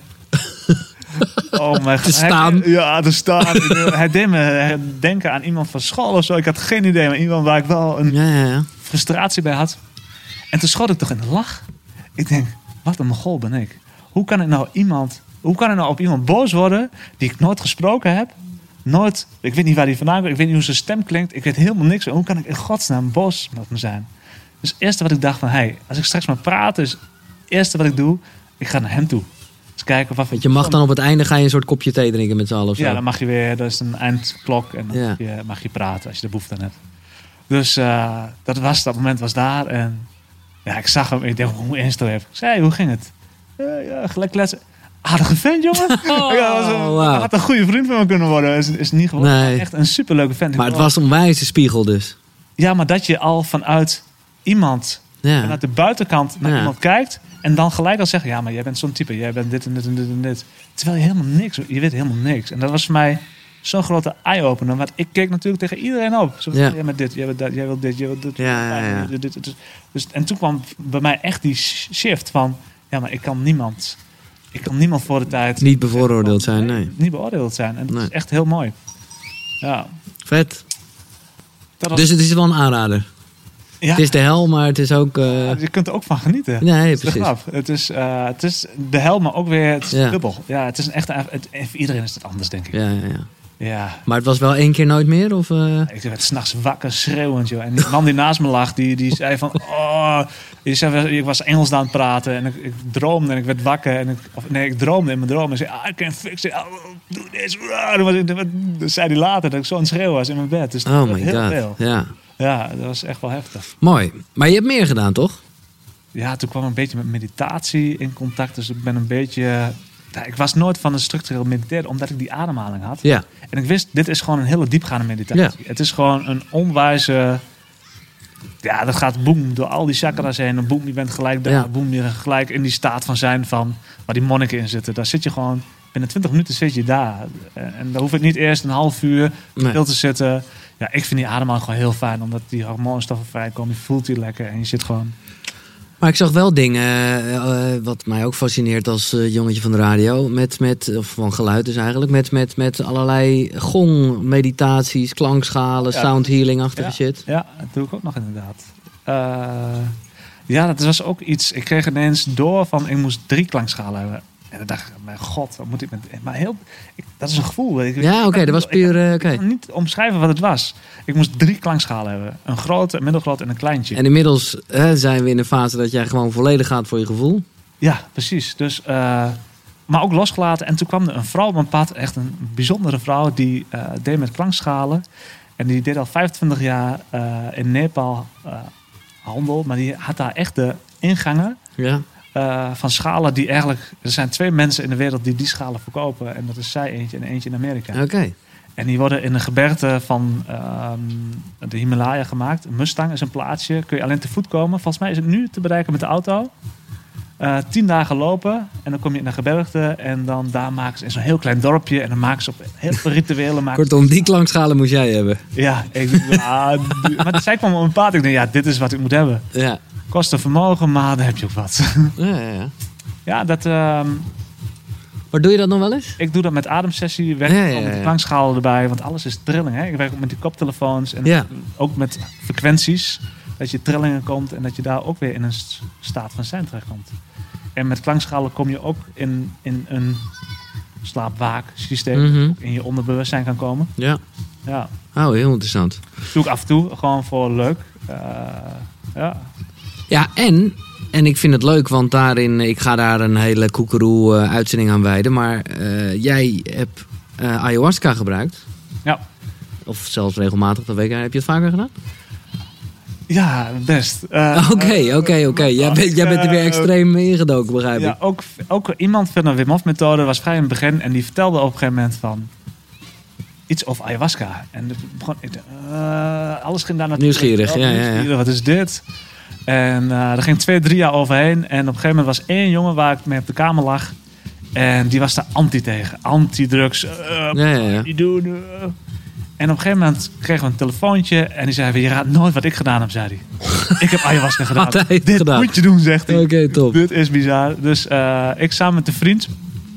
Speaker 2: Oh mijn god.
Speaker 3: Te staan.
Speaker 2: Te staan. Hij deed me denken aan iemand van school of zo. Ik had geen idee, maar iemand waar ik wel een frustratie bij had. En toen schoot ik toch in de lach. Ik denk, wat een mogol ben ik. Hoe kan ik nou op iemand boos worden die ik nooit gesproken heb? Nooit, ik weet niet waar hij vandaan komt. Ik weet niet hoe zijn stem klinkt. Ik weet helemaal niks. Hoe kan ik in godsnaam boos met me zijn? Dus het eerste wat ik dacht van, als ik straks maar praat, is het eerste wat ik doe, ik ga naar hem toe. Dus kijken wat.
Speaker 3: Want je mag dan op het einde ga je een soort kopje thee drinken met z'n allen of zo.
Speaker 2: Ja, dan mag je weer, dat is een eindklok en dan mag je praten als je de behoefte aan hebt. Dus dat moment was daar en ja, ik zag hem, ik dacht, hoe insto heb. Ik zei, hoe ging het? Ja, gelijk kletsen. Aardige vent, jongen. Hij had een goede vriend van me kunnen worden. Is niet gewoon echt een superleuke vent.
Speaker 3: Maar het was een wijze spiegel dus.
Speaker 2: Ja, maar dat je al vanuit iemand, vanuit de buitenkant naar iemand kijkt en dan gelijk al zegt, ja, maar jij bent zo'n type, jij bent dit en dit en dit en dit. Terwijl je weet helemaal niks. En dat was voor mij zo'n grote eye-opener. Want ik keek natuurlijk tegen iedereen op. Zo, jij bent dit, jij bent dat, jij wilt dit, jij wilt dit.
Speaker 3: Ja.
Speaker 2: Dus, en toen kwam bij mij echt die shift van, ja, maar ik kan niemand voor de tijd
Speaker 3: niet bevooroordeeld zijn, nee.
Speaker 2: Niet beoordeeld zijn. En dat is echt heel mooi. Ja.
Speaker 3: Vet. Dus het is wel een aanrader. Ja. Het is de hel, maar het is ook...
Speaker 2: je kunt er ook van genieten.
Speaker 3: Nee, precies.
Speaker 2: Het is de hel, maar ook weer dubbel. Ja, het is een echte... voor iedereen is het anders, denk ik. Ja.
Speaker 3: Maar het was wel 1 keer nooit meer? Of,
Speaker 2: Ik werd 's nachts wakker, schreeuwend. Joh. En die man die naast me lag, die zei van... ik was Engels aan het praten en ik droomde en ik werd wakker. Ik droomde in mijn droom. En zei, I can fix it. Doe dit. Dat zei hij later dat ik zo aan het schreeuwen was in mijn bed. Dus
Speaker 3: oh my
Speaker 2: heel
Speaker 3: god.
Speaker 2: veel. Ja, dat was echt wel heftig.
Speaker 3: Mooi. Maar je hebt meer gedaan, toch?
Speaker 2: Ja, toen kwam ik een beetje met meditatie in contact. Dus ik ben een beetje... Ik was nooit van een structureel mediteren, omdat ik die ademhaling had.
Speaker 3: Ja.
Speaker 2: En ik wist, dit is gewoon een hele diepgaande meditatie. Ja. Het is gewoon een onwijze... Ja, dat gaat boem door al die chakras heen. En boem, je bent gelijk daar. Ja. Boem, je bent gelijk in die staat van zijn van waar die monniken in zitten. Daar zit je gewoon... Binnen 20 minuten zit je daar. En dan hoef ik niet eerst een half uur stil te zitten. Ja, ik vind die ademhaling gewoon heel fijn. Omdat die hormoonstoffen vrijkomen. Je voelt die lekker en je zit gewoon...
Speaker 3: Maar ik zag wel dingen, wat mij ook fascineert als jongetje van de radio, of van geluid dus eigenlijk, met allerlei gong-meditaties, klankschalen, sound healing-achtige shit. Ja,
Speaker 2: dat doe ik ook nog inderdaad. Ja, dat was ook iets, ik kreeg ineens door van, ik moest 3 klankschalen hebben. En dan dacht ik, mijn god, wat moet ik met... Maar dat is een gevoel.
Speaker 3: Dat was puur...
Speaker 2: Ik kan niet omschrijven wat het was. Ik moest 3 klankschalen hebben. Een grote, een middelgroot en een kleintje.
Speaker 3: En inmiddels zijn we in een fase dat jij gewoon volledig gaat voor je gevoel.
Speaker 2: Ja, precies. Dus, maar ook losgelaten. En toen kwam er een vrouw op mijn pad. Echt een bijzondere vrouw. Die deed met klankschalen. En die deed al 25 jaar in Nepal handel. Maar die had daar echt de ingangen...
Speaker 3: Ja.
Speaker 2: Van schalen die eigenlijk... Er zijn 2 mensen in de wereld die schalen verkopen. En dat is zij eentje en eentje in Amerika.
Speaker 3: Oké.
Speaker 2: En die worden in een gebergte van de Himalaya gemaakt. Mustang is een plaatsje. Kun je alleen te voet komen. Volgens mij is het nu te bereiken met de auto. 10 dagen lopen. En dan kom je in een gebergte. En dan daar maken ze in zo'n heel klein dorpje. En dan maken ze op heel veel rituelen.
Speaker 3: Kortom, die klankschalen moest jij hebben.
Speaker 2: Ja. Maar zij kwam op een pad. Ik dacht, dit is wat ik moet hebben.
Speaker 3: Ja.
Speaker 2: Kosten vermogen, maar daar heb je ook wat.
Speaker 3: Ja.
Speaker 2: Ja, dat...
Speaker 3: Maar doe je dat nog wel eens?
Speaker 2: Ik doe dat met ademsessie. Werk met de klankschalen erbij. Want alles is trilling. Hè? Ik werk ook met die koptelefoons. En ook met frequenties. Dat je trillingen komt. En dat je daar ook weer in een staat van zijn terechtkomt. En met klankschalen kom je ook in een slaapwaaksysteem. Mm-hmm. In je onderbewustzijn kan komen.
Speaker 3: Ja. Oh, heel interessant.
Speaker 2: Dat doe ik af en toe. Gewoon voor leuk.
Speaker 3: Ja, en ik vind het leuk, want ik ga daar een hele koekeroe uitzending aan wijden. Maar jij hebt ayahuasca gebruikt.
Speaker 2: Ja.
Speaker 3: Of zelfs regelmatig, dat weet ik. Heb je het vaker gedaan?
Speaker 2: Ja, best.
Speaker 3: Oké. Jij bent er weer extreem ingedoken, begrijp ik.
Speaker 2: Ja, ook iemand van de Wim Hof methode was vrij in het begin. En die vertelde op een gegeven moment van... iets over ayahuasca. En alles ging daar naartoe.
Speaker 3: Nieuwsgierig, ja.
Speaker 2: Wat is dit? En er ging 2-3 jaar overheen. En op een gegeven moment was 1 jongen waar ik mee op de kamer lag. En die was daar anti tegen. Anti-drugs. Die doen. En op een gegeven moment kregen we een telefoontje. En die zei, je raadt nooit wat ik gedaan heb, zei hij. Ik heb ayahuasca gedaan. Dit moet je doen, zegt hij.
Speaker 3: Oké, top.
Speaker 2: Dit is bizar. Dus ik samen met een vriend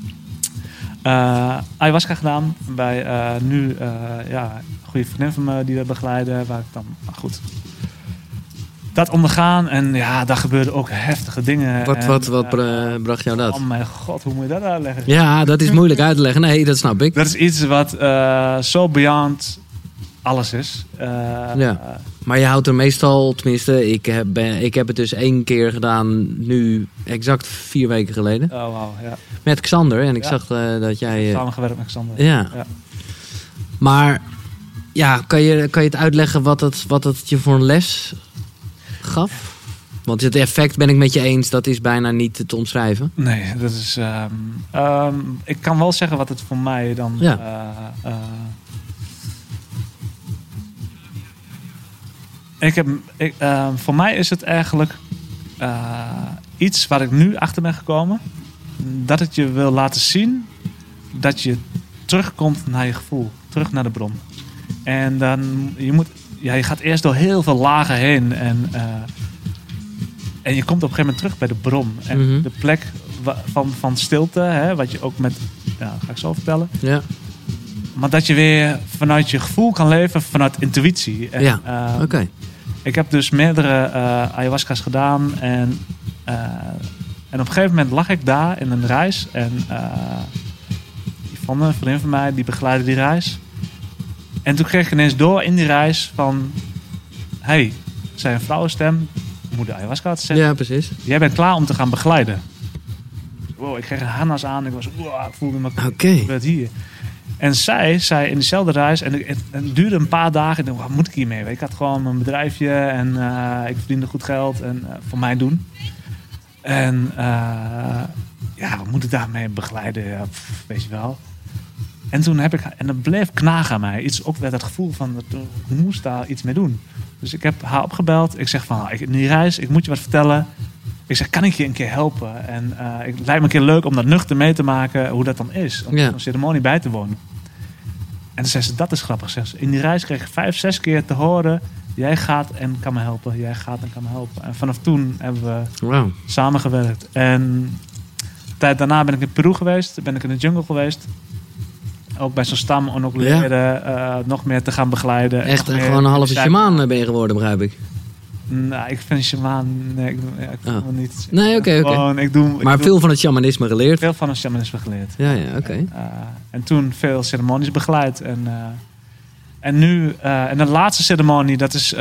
Speaker 2: ayahuasca gedaan. Bij nu een goede vriendin van me die dat begeleiden. Waar ik dan, goed, dat ondergaan. En ja, daar gebeurden ook heftige dingen.
Speaker 3: Wat bracht jou dat?
Speaker 2: Oh mijn god, hoe moet je dat uitleggen?
Speaker 3: Ja, dat is moeilijk uit te leggen. Nee, dat snap ik.
Speaker 2: Dat is iets wat zo beyond alles is.
Speaker 3: Maar je houdt er meestal, tenminste, ik heb het dus 1 keer gedaan, nu exact 4 weken geleden.
Speaker 2: Oh, wow, ja.
Speaker 3: Met Xander. En ik zag dat jij...
Speaker 2: Samengewerkt met Xander.
Speaker 3: Ja. Maar ja, kan je het uitleggen wat het je voor een les gaf? Want het effect, ben ik met je eens, dat is bijna niet te omschrijven.
Speaker 2: Nee, dat is... ik kan wel zeggen wat het voor mij dan... voor mij is het eigenlijk iets waar ik nu achter ben gekomen. Dat het je wil laten zien dat je terugkomt naar je gevoel. Terug naar de bron. En dan, je gaat eerst door heel veel lagen heen. En je komt op een gegeven moment terug bij de bron. En de plek van stilte, hè, wat je ook met... Ja, ga ik zo vertellen.
Speaker 3: Ja.
Speaker 2: Maar dat je weer vanuit je gevoel kan leven, vanuit intuïtie. En,
Speaker 3: oké.
Speaker 2: Ik heb dus meerdere ayahuasca's gedaan. En op een gegeven moment lag ik daar in een reis. En Yvonne, een vriendin van mij, die begeleidde die reis. En toen kreeg ik ineens door in die reis van... Hey, zei een vrouwenstem. Moeder ayahuasca te zeggen.
Speaker 3: Ja, precies.
Speaker 2: Jij bent klaar om te gaan begeleiden. Wow, ik kreeg een harnas aan. Ik voelde me...
Speaker 3: Oké.
Speaker 2: Hier. En zij in dezelfde reis, en het duurde een paar dagen. Ik dacht, wat moet ik hiermee? Ik had gewoon mijn bedrijfje en ik verdiende goed geld en voor mij doen. En wat moet ik daarmee begeleiden? Ja, weet je wel. En toen en dat bleef knagen aan mij. Ook werd het gevoel van, ik moest daar iets mee doen. Dus ik heb haar opgebeld. Ik zeg van, in die reis, ik moet je wat vertellen. Ik zeg, kan ik je een keer helpen? En het lijkt me een keer leuk om dat nuchter mee te maken, hoe dat dan is. Om een ceremonie bij te wonen. En toen zei ze, dat is grappig. Ze. In die reis kreeg ik 5-6 keer te horen, jij gaat en kan me helpen. Jij gaat en kan me helpen. En vanaf toen hebben we samengewerkt. En de tijd daarna ben ik in Peru geweest. Ben ik in de jungle geweest. Ook bij zo'n stam en ook leren nog meer te gaan begeleiden.
Speaker 3: Echt gewoon een halve shamaan ben je geworden, begrijp ik.
Speaker 2: Nou, ik vind shamaan... Nee, ik doe het niet.
Speaker 3: Nee, oké. Maar veel van het shamanisme geleerd?
Speaker 2: Veel van het shamanisme geleerd.
Speaker 3: Ja, oké.
Speaker 2: En toen veel ceremonies begeleid. En nu... en de laatste ceremonie, dat is...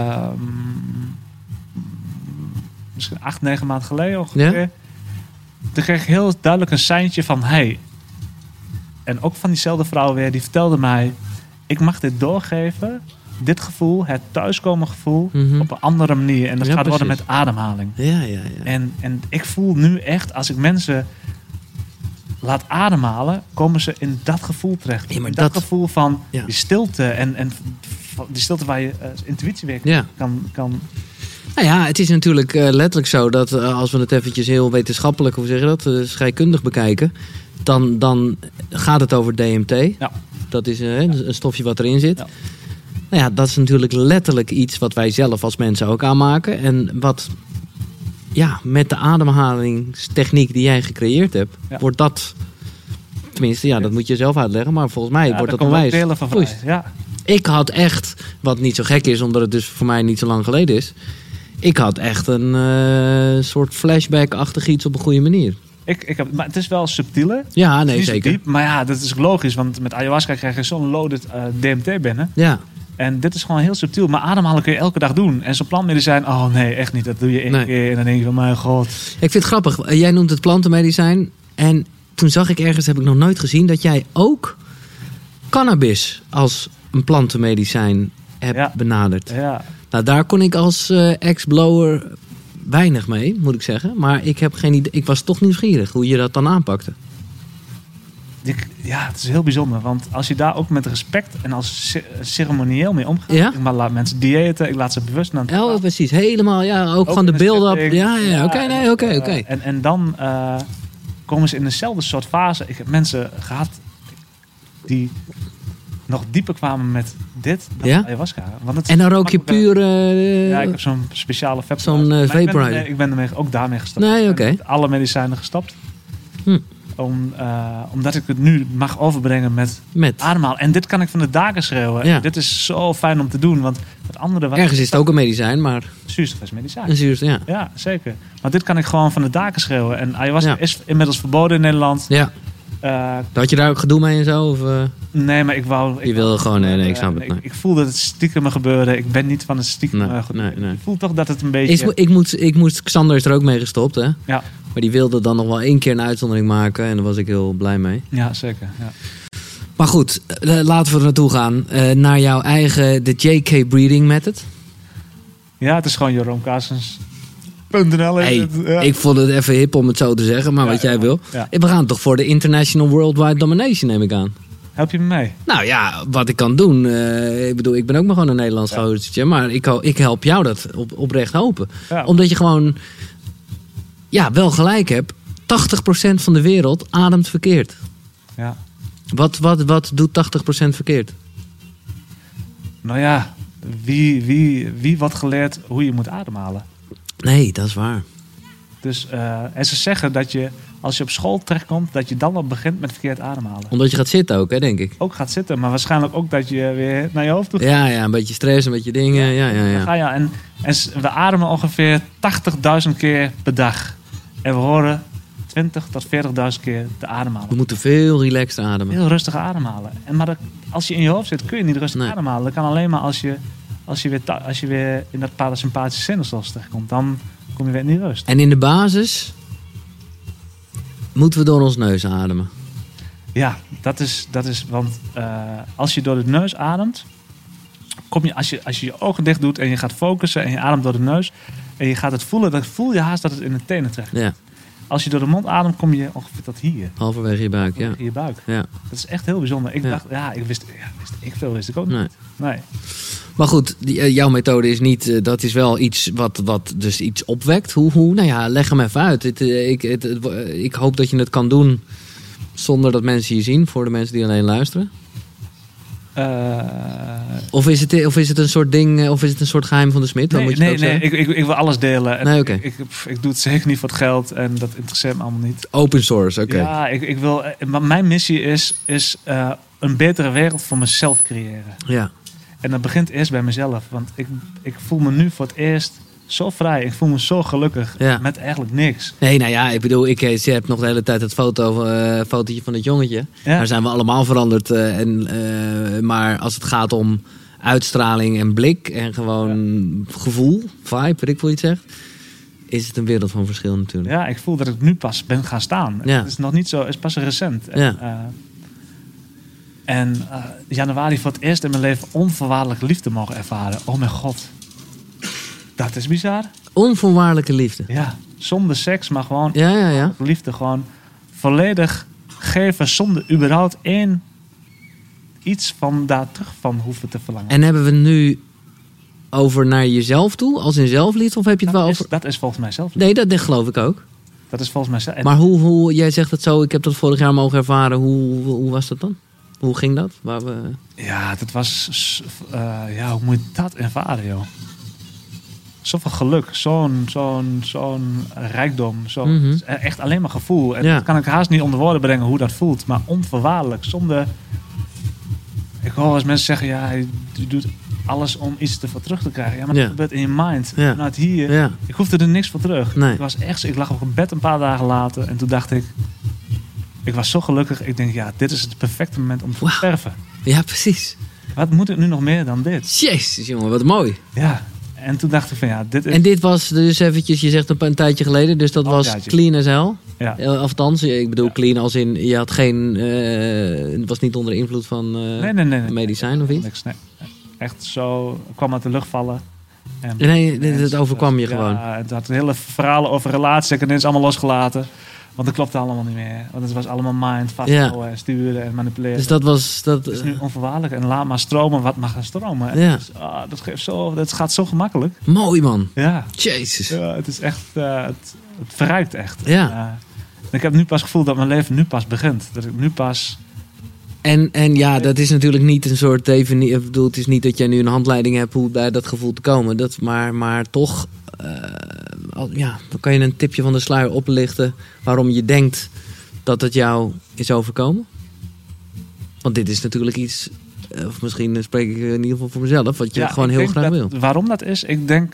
Speaker 2: misschien 8-9 maanden geleden ongeveer. Ja? Toen kreeg ik heel duidelijk een seintje van... Hey, en ook van diezelfde vrouw weer, die vertelde mij... Ik mag dit doorgeven... Dit gevoel, het thuiskomen gevoel, op een andere manier. En dat gaat worden met ademhaling.
Speaker 3: Ja.
Speaker 2: En ik voel nu echt, als ik mensen laat ademhalen, komen ze in dat gevoel terecht. Ja, maar dat gevoel van die stilte en die stilte waar je intuïtie weer kan...
Speaker 3: Nou ja, het is natuurlijk letterlijk zo dat als we het eventjes heel wetenschappelijk, hoe zeg je dat, scheikundig bekijken, dan gaat het over DMT. Ja. Dat is een stofje wat erin zit. Ja. Nou ja, dat is natuurlijk letterlijk iets wat wij zelf als mensen ook aanmaken. En wat met de ademhalingstechniek die jij gecreëerd hebt, wordt dat... Tenminste, dat moet je zelf uitleggen. Maar volgens mij wordt dat onwijs.
Speaker 2: Delen van vrij. Ja.
Speaker 3: Ik had echt, wat niet zo gek is, omdat het dus voor mij niet zo lang geleden is. Ik had echt een soort flashback-achtig iets op een goede manier.
Speaker 2: Maar het is wel subtieler.
Speaker 3: Ja, nee, zeker.
Speaker 2: Diep, maar ja, dat is logisch. Want met ayahuasca krijg je zo'n loaded DMT binnen.
Speaker 3: Ja.
Speaker 2: En dit is gewoon heel subtiel. Maar ademhalen kun je elke dag doen. En zo'n plantmedicijn, oh nee, echt niet. Dat doe je één keer en dan denk je van, mijn god.
Speaker 3: Ik vind het grappig. Jij noemt het plantenmedicijn. En toen zag ik ergens, heb ik nog nooit gezien, dat jij ook cannabis als een plantenmedicijn hebt benaderd.
Speaker 2: Ja.
Speaker 3: Nou, daar kon ik als ex-blower weinig mee, moet ik zeggen. Maar ik heb geen idee. Ik was toch nieuwsgierig hoe je dat dan aanpakte.
Speaker 2: het is heel bijzonder. Want als je daar ook met respect en als ceremonieel mee omgaat.
Speaker 3: Ja?
Speaker 2: Ik laat mensen diëten, ik laat ze bewust naar het
Speaker 3: Oh, precies. Helemaal, ja. Ook van de
Speaker 2: in de
Speaker 3: build-up.
Speaker 2: setting.
Speaker 3: Ja. Oké.
Speaker 2: En dan komen ze in dezelfde soort fase. Ik heb mensen gehad die nog dieper kwamen met dit dan
Speaker 3: Ja?
Speaker 2: ayahuasca. Want het
Speaker 3: En dan rook je
Speaker 2: makkelijker.
Speaker 3: puur...
Speaker 2: Ja, ik heb zo'n speciale vaporizer.
Speaker 3: zo'n,
Speaker 2: Maar
Speaker 3: vaporizer.
Speaker 2: Ik ben ermee, ook daarmee gestopt.
Speaker 3: Nee,
Speaker 2: Ik
Speaker 3: oké.
Speaker 2: ben met alle medicijnen gestopt.
Speaker 3: Hm.
Speaker 2: Omdat ik het nu mag overbrengen met
Speaker 3: Met.
Speaker 2: ademhalen. En dit kan ik van de daken schreeuwen.
Speaker 3: Ja.
Speaker 2: Dit is zo fijn om te doen. Want het andere...
Speaker 3: Ergens is het ook een medicijn, maar
Speaker 2: Zuurstof is medicijn.
Speaker 3: een zuurstof, ja.
Speaker 2: Ja, zeker. Maar dit kan ik gewoon van de daken schreeuwen. En ayahuasca
Speaker 3: Ja.
Speaker 2: is inmiddels verboden in Nederland.
Speaker 3: Ja. Had je daar ook gedoe mee en zo? Of,
Speaker 2: Nee, maar ik wou...
Speaker 3: Je wilde gewoon... Nee, ik snap het. Nee.
Speaker 2: Ik voel dat het stiekem me gebeurde. Ik ben niet van het stiekem...
Speaker 3: Nee.
Speaker 2: Ik voel toch dat het een beetje...
Speaker 3: Ik moest... Xander is er ook mee gestopt, hè?
Speaker 2: Ja.
Speaker 3: Maar die wilde dan nog wel 1 keer een uitzondering maken. En daar was ik heel blij mee.
Speaker 2: Ja, zeker. Ja.
Speaker 3: Maar goed, laten we er naartoe gaan. Naar jouw eigen... De JK Breathing Method.
Speaker 2: Ja, het is gewoon jeroencassens.nl.
Speaker 3: Hey,
Speaker 2: Ja.
Speaker 3: ik vond het even hip om het zo te zeggen. Maar
Speaker 2: Ja,
Speaker 3: wat jij
Speaker 2: ja.
Speaker 3: wil.
Speaker 2: Ja.
Speaker 3: We gaan toch voor de International Worldwide Domination, neem ik aan.
Speaker 2: Help je me mee?
Speaker 3: Nou ja, wat ik kan doen. Ik bedoel, ik ben ook maar gewoon een Nederlands gozer. Maar ik help jou dat oprecht hopen.
Speaker 2: Ja.
Speaker 3: Omdat je gewoon... Ja, wel gelijk hebt. 80% van de wereld ademt verkeerd.
Speaker 2: Ja.
Speaker 3: Wat doet 80% verkeerd?
Speaker 2: Nou ja, wie wordt geleerd hoe je moet ademhalen?
Speaker 3: Nee, dat is waar.
Speaker 2: Dus, en ze zeggen dat je, als je op school terechtkomt, dat je dan al begint met verkeerd ademhalen.
Speaker 3: Omdat je gaat zitten ook, hè, denk ik.
Speaker 2: Ook gaat zitten, maar waarschijnlijk ook dat je weer naar je hoofd toe gaat.
Speaker 3: Ja, een beetje stress, een beetje dingen.
Speaker 2: Dan
Speaker 3: Ja.
Speaker 2: ga je, en we ademen ongeveer 80.000 keer per dag. En we horen 20 tot 40.000 keer te ademhalen.
Speaker 3: We moeten veel relaxed ademen.
Speaker 2: Heel rustig ademhalen. Maar als je in je hoofd zit, kun je niet rustig
Speaker 3: Nee.
Speaker 2: ademhalen. Dat kan alleen maar als je weer in dat parasympathische zenuwstelsel terechtkomt. Dan kom je weer in die rust.
Speaker 3: En in de basis moeten we door ons neus ademen.
Speaker 2: Ja, dat is want als je door de neus ademt, kom je, als je je ogen dicht doet en je gaat focussen en je ademt door de neus en je gaat het voelen, dan voel je haast dat het in de tenen terecht.
Speaker 3: Ja,
Speaker 2: Als je door de mond ademt, kom je ongeveer tot hier.
Speaker 3: halverwege je buik, ja.
Speaker 2: In je buik.
Speaker 3: Ja.
Speaker 2: Dat is echt heel bijzonder. Ik
Speaker 3: Ja.
Speaker 2: dacht, wist ik ook
Speaker 3: Nee.
Speaker 2: niet. Nee.
Speaker 3: Maar goed, jouw methode is niet... dat is wel iets wat dus iets opwekt. Hoe? Nou ja, leg hem even uit. Ik hoop dat je het kan doen zonder dat mensen je zien. Voor de mensen die alleen luisteren. Of is het een soort ding... Of is het een soort geheim van de Smit? Dan moet je het ook zeggen.
Speaker 2: Ik wil alles delen. En
Speaker 3: Nee, oké.
Speaker 2: ik doe het zeker niet voor het geld. En dat interesseert me allemaal niet.
Speaker 3: Open source, oké.
Speaker 2: Ja, ik wil... Maar mijn missie is een betere wereld voor mezelf creëren.
Speaker 3: Ja.
Speaker 2: En dat begint eerst bij mezelf. Want ik voel me nu voor het eerst zo vrij. Ik voel me zo gelukkig.
Speaker 3: Ja.
Speaker 2: Met eigenlijk niks.
Speaker 3: Nee, nou ja, ik bedoel, je hebt nog de hele tijd het fotootje van het jongetje.
Speaker 2: Ja.
Speaker 3: Daar zijn we allemaal veranderd. Maar als het gaat om uitstraling en blik en gewoon gevoel, vibe, wat ik wil iets zeg, is het een wereld van verschil natuurlijk.
Speaker 2: Ja, ik voel dat ik nu pas ben gaan staan.
Speaker 3: Ja.
Speaker 2: Het is nog niet zo, het is pas recent.
Speaker 3: Ja.
Speaker 2: En januari voor het eerst in mijn leven onvoorwaardelijke liefde mogen ervaren. Oh mijn god. Dat is bizar.
Speaker 3: Onvoorwaardelijke liefde.
Speaker 2: Ja, zonder seks, maar gewoon
Speaker 3: Ja.
Speaker 2: liefde. Gewoon volledig geven zonder überhaupt iets van daar terug van hoeven te verlangen.
Speaker 3: En hebben we het nu over naar jezelf toe, als in zelfliefde, of heb je het wel over...
Speaker 2: Dat is volgens mij zelf.
Speaker 3: Nee, dat geloof ik ook.
Speaker 2: Dat is volgens mij zelf.
Speaker 3: Maar hoe jij zegt het zo, ik heb dat vorig jaar mogen ervaren. Hoe was dat dan? Hoe ging dat?
Speaker 2: Ja, dat was... hoe moet je dat ervaren, joh? Zoveel geluk, zo'n rijkdom.
Speaker 3: Mhm.
Speaker 2: Het is echt alleen maar gevoel. En
Speaker 3: Ja.
Speaker 2: dat kan ik haast niet onder woorden brengen hoe dat voelt. Maar onvoorwaardelijk, zonder... Ik hoor als mensen zeggen, ja, je doet alles om iets ervoor terug te krijgen. Ja, maar
Speaker 3: Ja.
Speaker 2: dat gebeurt in je mind.
Speaker 3: Ja.
Speaker 2: Vanuit hier.
Speaker 3: Ja.
Speaker 2: Ik hoefde er niks voor terug.
Speaker 3: Nee.
Speaker 2: Ik lag op een bed een paar dagen later. En toen dacht ik was zo gelukkig. Ik denk, ja, dit is het perfecte moment om te
Speaker 3: Wauw.
Speaker 2: sterven.
Speaker 3: Ja, precies.
Speaker 2: Wat moet ik nu nog meer dan dit?
Speaker 3: Jezus, jongen, wat mooi.
Speaker 2: Ja. En toen dacht ik van, ja, dit is...
Speaker 3: En dit was dus eventjes, je zegt een tijdje geleden, dus dat was
Speaker 2: Halfjaartje.
Speaker 3: clean as hell.
Speaker 2: Ja.
Speaker 3: Althans, ik bedoel clean als in, je had geen, het was niet onder invloed van
Speaker 2: Nee.
Speaker 3: medicijn of iets?
Speaker 2: Niks, nee. Echt zo, kwam uit de lucht vallen. En
Speaker 3: Nee, het overkwam je gewoon.
Speaker 2: Ja, het had hele verhalen over relaties. Ik heb ineens allemaal losgelaten. Want dat klopte allemaal niet meer. Want het was allemaal mind, vasthouden en sturen en manipuleren.
Speaker 3: Dus dat was...
Speaker 2: Het is nu onvoorwaardelijk. En laat maar stromen wat mag gaan stromen. En
Speaker 3: Ja.
Speaker 2: dus, dat gaat zo gemakkelijk.
Speaker 3: Mooi, man.
Speaker 2: Ja.
Speaker 3: Jezus.
Speaker 2: Ja, het is echt... het verrijkt echt.
Speaker 3: Ja.
Speaker 2: Ik heb nu pas het gevoel dat mijn leven nu pas begint. Dat ik nu pas...
Speaker 3: En ja, dat is natuurlijk niet een soort definitie. Ik bedoel, het is niet dat jij nu een handleiding hebt hoe bij dat gevoel te komen. Maar toch, dan kan je een tipje van de sluier oplichten waarom je denkt dat het jou is overkomen. Want dit is natuurlijk iets, of misschien spreek ik in ieder geval voor mezelf, wat je gewoon heel graag wil.
Speaker 2: Waarom dat is? Ik denk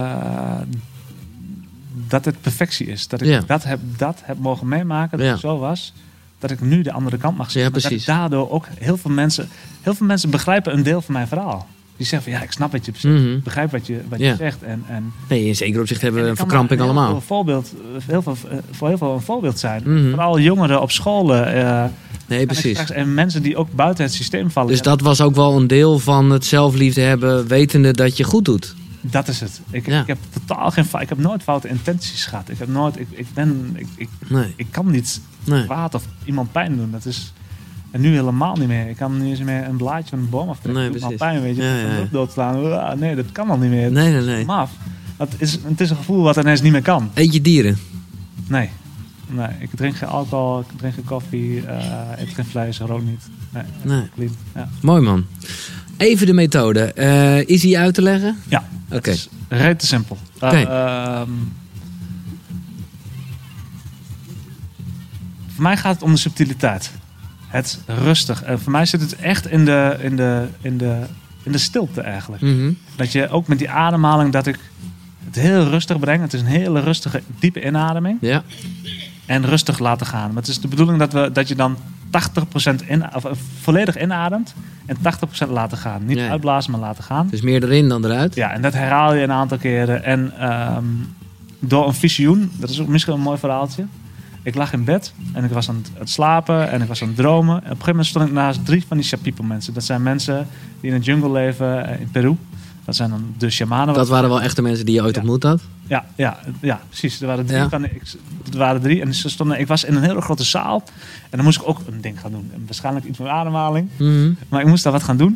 Speaker 2: dat het perfectie is. Dat ik dat heb mogen meemaken, dat het zo was. Dat ik nu de andere kant mag zien.
Speaker 3: Ja,
Speaker 2: maar dat daardoor ook heel veel mensen begrijpen een deel van mijn verhaal. Die zeggen van ja, ik snap wat je zegt. Ik begrijp wat je zegt.
Speaker 3: Nee, in zekere opzicht hebben we een verkramping allemaal.
Speaker 2: Voor heel veel een voorbeeld zijn. Vooral jongeren op scholen.
Speaker 3: Nee, precies.
Speaker 2: En mensen die ook buiten het systeem vallen.
Speaker 3: Dus dat was ook wel een deel van het zelfliefde hebben, wetende dat je goed doet.
Speaker 2: Dat is het. Ik heb totaal ik heb nooit foute intenties gehad. Ik heb nooit, ik kan niet kwaad of iemand pijn doen. Dat is, en nu helemaal niet meer. Ik kan niet eens meer een blaadje van een boom aftrekken. Nee, al pijn, weet je. Ja. Doodslaan. Nee, dat kan al niet meer.
Speaker 3: Nee.
Speaker 2: Het is een gevoel wat ineens niet meer kan.
Speaker 3: Eet je dieren?
Speaker 2: Nee. Ik drink geen alcohol, ik drink geen koffie, ik drink geen vlees, rook niet. Nee. Clean. Ja.
Speaker 3: Mooi, man. Even de methode. Is die uit te leggen?
Speaker 2: Ja.
Speaker 3: Oké.
Speaker 2: Het is redelijk simpel. Voor mij gaat het om de subtiliteit. Het rustig. En voor mij zit het echt in de stilte eigenlijk.
Speaker 3: Mm-hmm.
Speaker 2: Dat je ook met die ademhaling, dat ik het heel rustig breng. Het is een hele rustige, diepe inademing.
Speaker 3: Ja.
Speaker 2: En rustig laten gaan. Maar het is de bedoeling dat je dan 80% volledig inademt en 80% laten gaan. Niet uitblazen, maar laten gaan.
Speaker 3: Dus meer erin dan eruit?
Speaker 2: Ja, en dat herhaal je een aantal keren. En door een visioen, dat is ook misschien een mooi verhaaltje. Ik lag in bed en ik was aan het slapen en ik was aan het dromen. En op een gegeven moment stond ik naast 3 van die Shapipo mensen. Dat zijn mensen die in de jungle leven in Peru. Dat zijn dan de shamanen.
Speaker 3: Dat waren wel echte mensen die je ooit ontmoet had?
Speaker 2: Ja, precies. Er waren 3. Er waren 3 en ze stonden. Ik was in een hele grote zaal en dan moest ik ook een ding gaan doen. En waarschijnlijk iets met ademhaling.
Speaker 3: Mm-hmm.
Speaker 2: Maar ik moest daar wat gaan doen.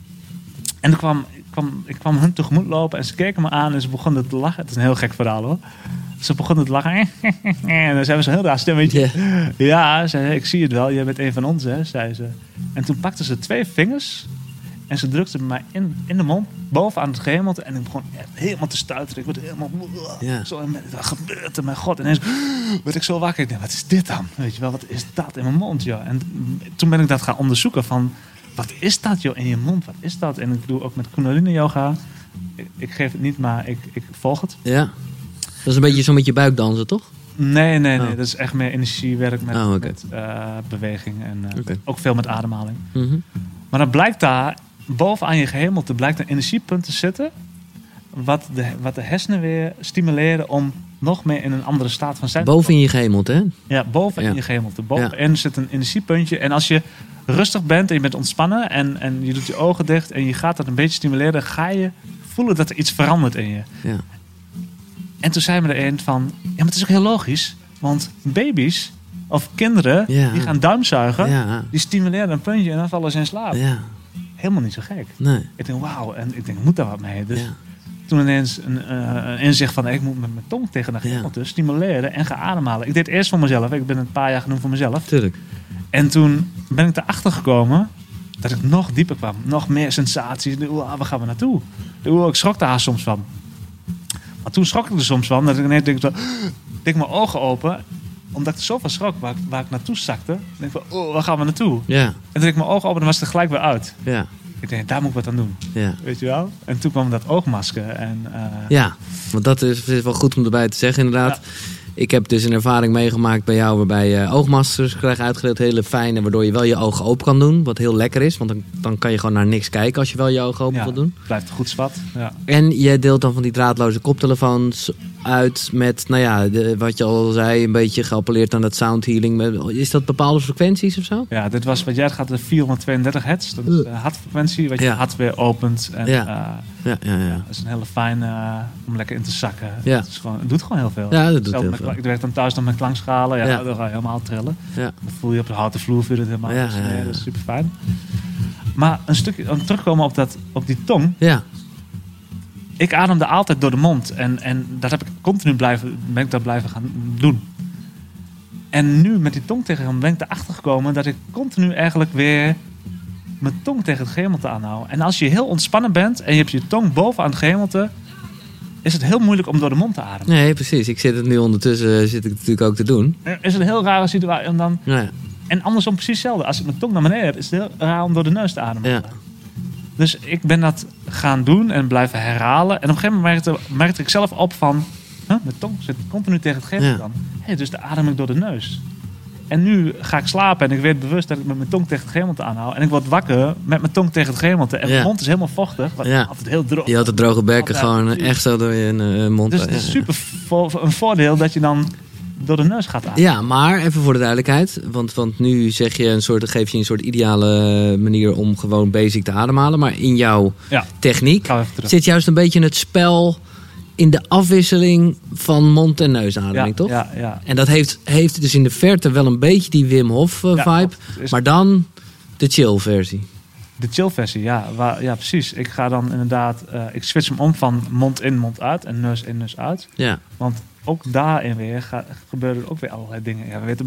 Speaker 2: En ik kwam hun tegemoet lopen en ze keken me aan en ze begonnen te lachen. Het is een heel gek verhaal hoor. Ze begonnen te lachen. En dan zei ze een heel raar stemmetje.
Speaker 3: Yeah.
Speaker 2: Ja, zei ze, ik zie het wel. Jij bent een van ons, hè, zei ze. En toen pakte ze 2 vingers en ze drukte mij in de mond, bovenaan het gehemelte. En ik begon helemaal te stuiteren. Ik werd helemaal... Zo, wat gebeurt er? Mijn god. En ineens werd ik zo wakker. Ik dacht, wat is dit dan? Weet je wel, wat is dat in mijn mond, joh? En toen ben ik dat gaan onderzoeken van... Wat is dat, joh, in je mond? Wat is dat? En ik doe ook met Kundalini yoga. Ik geef het niet, maar ik volg het.
Speaker 3: Ja. Dat is een beetje zo met je buik dansen, toch?
Speaker 2: Nee. Dat is echt meer energiewerk met beweging. En ook veel met ademhaling.
Speaker 3: Mm-hmm.
Speaker 2: Maar dan blijkt daar, bovenaan je gehemelte, blijkt een energiepunt te zitten. Wat de hersenen weer stimuleren om nog meer in een andere staat van zijn.
Speaker 3: Boven in je gehemelte, hè?
Speaker 2: Ja, bovenin je gehemelte. Bovenin zit een energiepuntje. En als je rustig bent en je bent ontspannen en je doet je ogen dicht en je gaat dat een beetje stimuleren, ga je voelen dat er iets verandert in je.
Speaker 3: Ja.
Speaker 2: En toen zei me er een van, ja, maar het is ook heel logisch. Want baby's of kinderen, die gaan duimzuigen, die stimuleren een puntje en dan vallen ze in slaap.
Speaker 3: Ja.
Speaker 2: Helemaal niet zo gek.
Speaker 3: Nee.
Speaker 2: Ik denk, wauw. En ik denk, ik moet daar wat mee. Dus toen ineens een inzicht van, ik moet met mijn tong tegen de gehemelte stimuleren en gaan ademhalen. Ik deed het eerst voor mezelf. Ik ben een paar jaar genoemd voor mezelf.
Speaker 3: Tuurlijk.
Speaker 2: En toen ben ik erachter gekomen dat ik nog dieper kwam. Nog meer sensaties. Waar gaan we naartoe? Ik schrok daar soms van. Maar toen schrok ik er soms van. Dat ik ineens deed mijn ogen open. Omdat ik er zoveel schrok waar ik naartoe zakte. Dan denk ik van, waar gaan we naartoe?
Speaker 3: Ja.
Speaker 2: En toen deed ik mijn ogen open en was het er gelijk weer uit.
Speaker 3: Ja.
Speaker 2: Ik denk, daar moet ik wat aan doen.
Speaker 3: Ja.
Speaker 2: Weet je wel? En toen kwam dat oogmasker. En,
Speaker 3: ja, want dat is wel goed om erbij te zeggen inderdaad. Ja. Ik heb dus een ervaring meegemaakt bij jou waarbij je oogmaskers krijgt uitgedeeld. Hele fijne, waardoor je wel je ogen open kan doen. Wat heel lekker is, want dan kan je gewoon naar niks kijken als je wel je ogen open wil doen.
Speaker 2: Blijft goed zwart. Ja.
Speaker 3: En je deelt dan van die draadloze koptelefoons uit met, nou ja, wat je al zei, een beetje geappelleerd aan dat sound healing. Is dat bepaalde frequenties of zo?
Speaker 2: Ja, dit was wat jij gaat de 432 hertz. Dat is de hartfrequentie, wat je hart weer opent. En,
Speaker 3: Ja. Ja.
Speaker 2: dat is een hele fijne om lekker in te zakken.
Speaker 3: Ja.
Speaker 2: Het doet gewoon heel veel.
Speaker 3: Ja, dat doet
Speaker 2: Zelfs
Speaker 3: heel veel.
Speaker 2: Ik werk dan thuis nog met klankschalen. Ja,
Speaker 3: Ja.
Speaker 2: dan ga je helemaal trillen.
Speaker 3: Ja.
Speaker 2: Dan voel je op de houten vloer vind je het helemaal.
Speaker 3: Ja,
Speaker 2: Dus,
Speaker 3: ja, ja.
Speaker 2: dat is super fijn. Maar een stukje om terugkomen op die tong.
Speaker 3: Ja.
Speaker 2: Ik ademde altijd door de mond. En dat heb ik continu ben ik dat blijven gaan doen. En nu met die tong tegen hem ben ik erachter gekomen dat ik continu eigenlijk weer mijn tong tegen het gehemelte aanhoud. En als je heel ontspannen bent en je hebt je tong bovenaan het gehemelte, is het heel moeilijk om door de mond te ademen.
Speaker 3: Nee, precies. Ik zit het nu ondertussen zit ik natuurlijk ook te doen.
Speaker 2: Is het een heel rare situatie.
Speaker 3: Ja.
Speaker 2: En andersom precies hetzelfde. Als ik mijn tong naar beneden heb, is het heel raar om door de neus te ademen.
Speaker 3: Ja.
Speaker 2: Dus ik ben dat gaan doen en blijven herhalen. En op een gegeven moment merkte ik zelf op van, mijn tong zit continu tegen het gehemelte
Speaker 3: Ja.
Speaker 2: dan. Dus dan adem ik door de neus. En nu ga ik slapen en ik weet bewust dat ik met mijn tong tegen het gehemelte aanhoud. En ik word wakker met mijn tong tegen het gehemelte. En
Speaker 3: Ja.
Speaker 2: mijn mond is helemaal vochtig. Want
Speaker 3: Ja.
Speaker 2: altijd heel droog.
Speaker 3: Je had het droge bekken
Speaker 2: Altijd,
Speaker 3: gewoon
Speaker 2: precies.
Speaker 3: echt zo door je mond.
Speaker 2: Dus het is super een voordeel dat je dan door de neus gaat ademen.
Speaker 3: Ja, maar even voor de duidelijkheid. Want nu zeg je geef je een soort ideale manier om gewoon basic te ademhalen. Maar in jouw
Speaker 2: Ja.
Speaker 3: techniek
Speaker 2: Ga even terug.
Speaker 3: zit juist een beetje het spel in de afwisseling van mond- en neusademing, toch?
Speaker 2: Ja.
Speaker 3: En dat heeft dus in de verte wel een beetje die Wim Hof vibe.
Speaker 2: klopt. Is-
Speaker 3: Maar dan de chill versie.
Speaker 2: De chill versie, ja. Ja, precies. Ik ga dan inderdaad, ik switch hem om van mond in, mond uit en neus in, neus uit.
Speaker 3: Ja.
Speaker 2: Want ook daarin weer gebeuren er ook weer allerlei dingen. Ja, we weten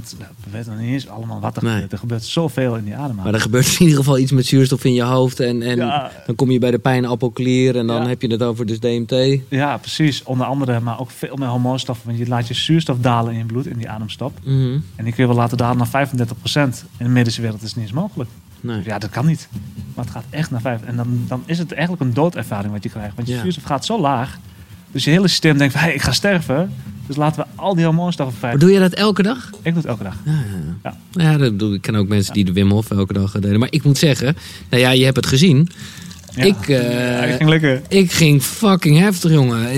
Speaker 2: nog niet eens allemaal wat er
Speaker 3: Nee.
Speaker 2: gebeurt. Er gebeurt zoveel in die
Speaker 3: Maar
Speaker 2: ademhaling.
Speaker 3: er gebeurt in ieder geval iets met zuurstof in je hoofd. En
Speaker 2: Ja.
Speaker 3: dan kom je bij de pijnappelklier. En dan
Speaker 2: Ja.
Speaker 3: heb je het over dus DMT.
Speaker 2: Ja, precies. Onder andere, maar ook veel meer hormoonstoffen. Want je laat je zuurstof dalen in je bloed, in die ademstop.
Speaker 3: Mhm.
Speaker 2: En die kun je wel laten dalen naar 35%. In de medische wereld is het niet eens mogelijk.
Speaker 3: Nee.
Speaker 2: Ja, dat kan niet. Maar het gaat echt naar 5. En dan is het eigenlijk een doodervaring wat je krijgt. Want je
Speaker 3: Ja.
Speaker 2: zuurstof gaat zo laag. Dus je hele systeem denkt van, hey, ik ga sterven. Dus laten we al die hormoonstoffen vrij.
Speaker 3: Maar doe je dat elke dag?
Speaker 2: Ik doe het elke dag. Ja.
Speaker 3: Ja, dat bedoel ik. Ik ken ook mensen die de Wim Hof elke dag deden. Maar ik moet zeggen, nou ja, je hebt het gezien.
Speaker 2: Ja.
Speaker 3: Ik
Speaker 2: ging lekker.
Speaker 3: Ik ging fucking heftig, jongen.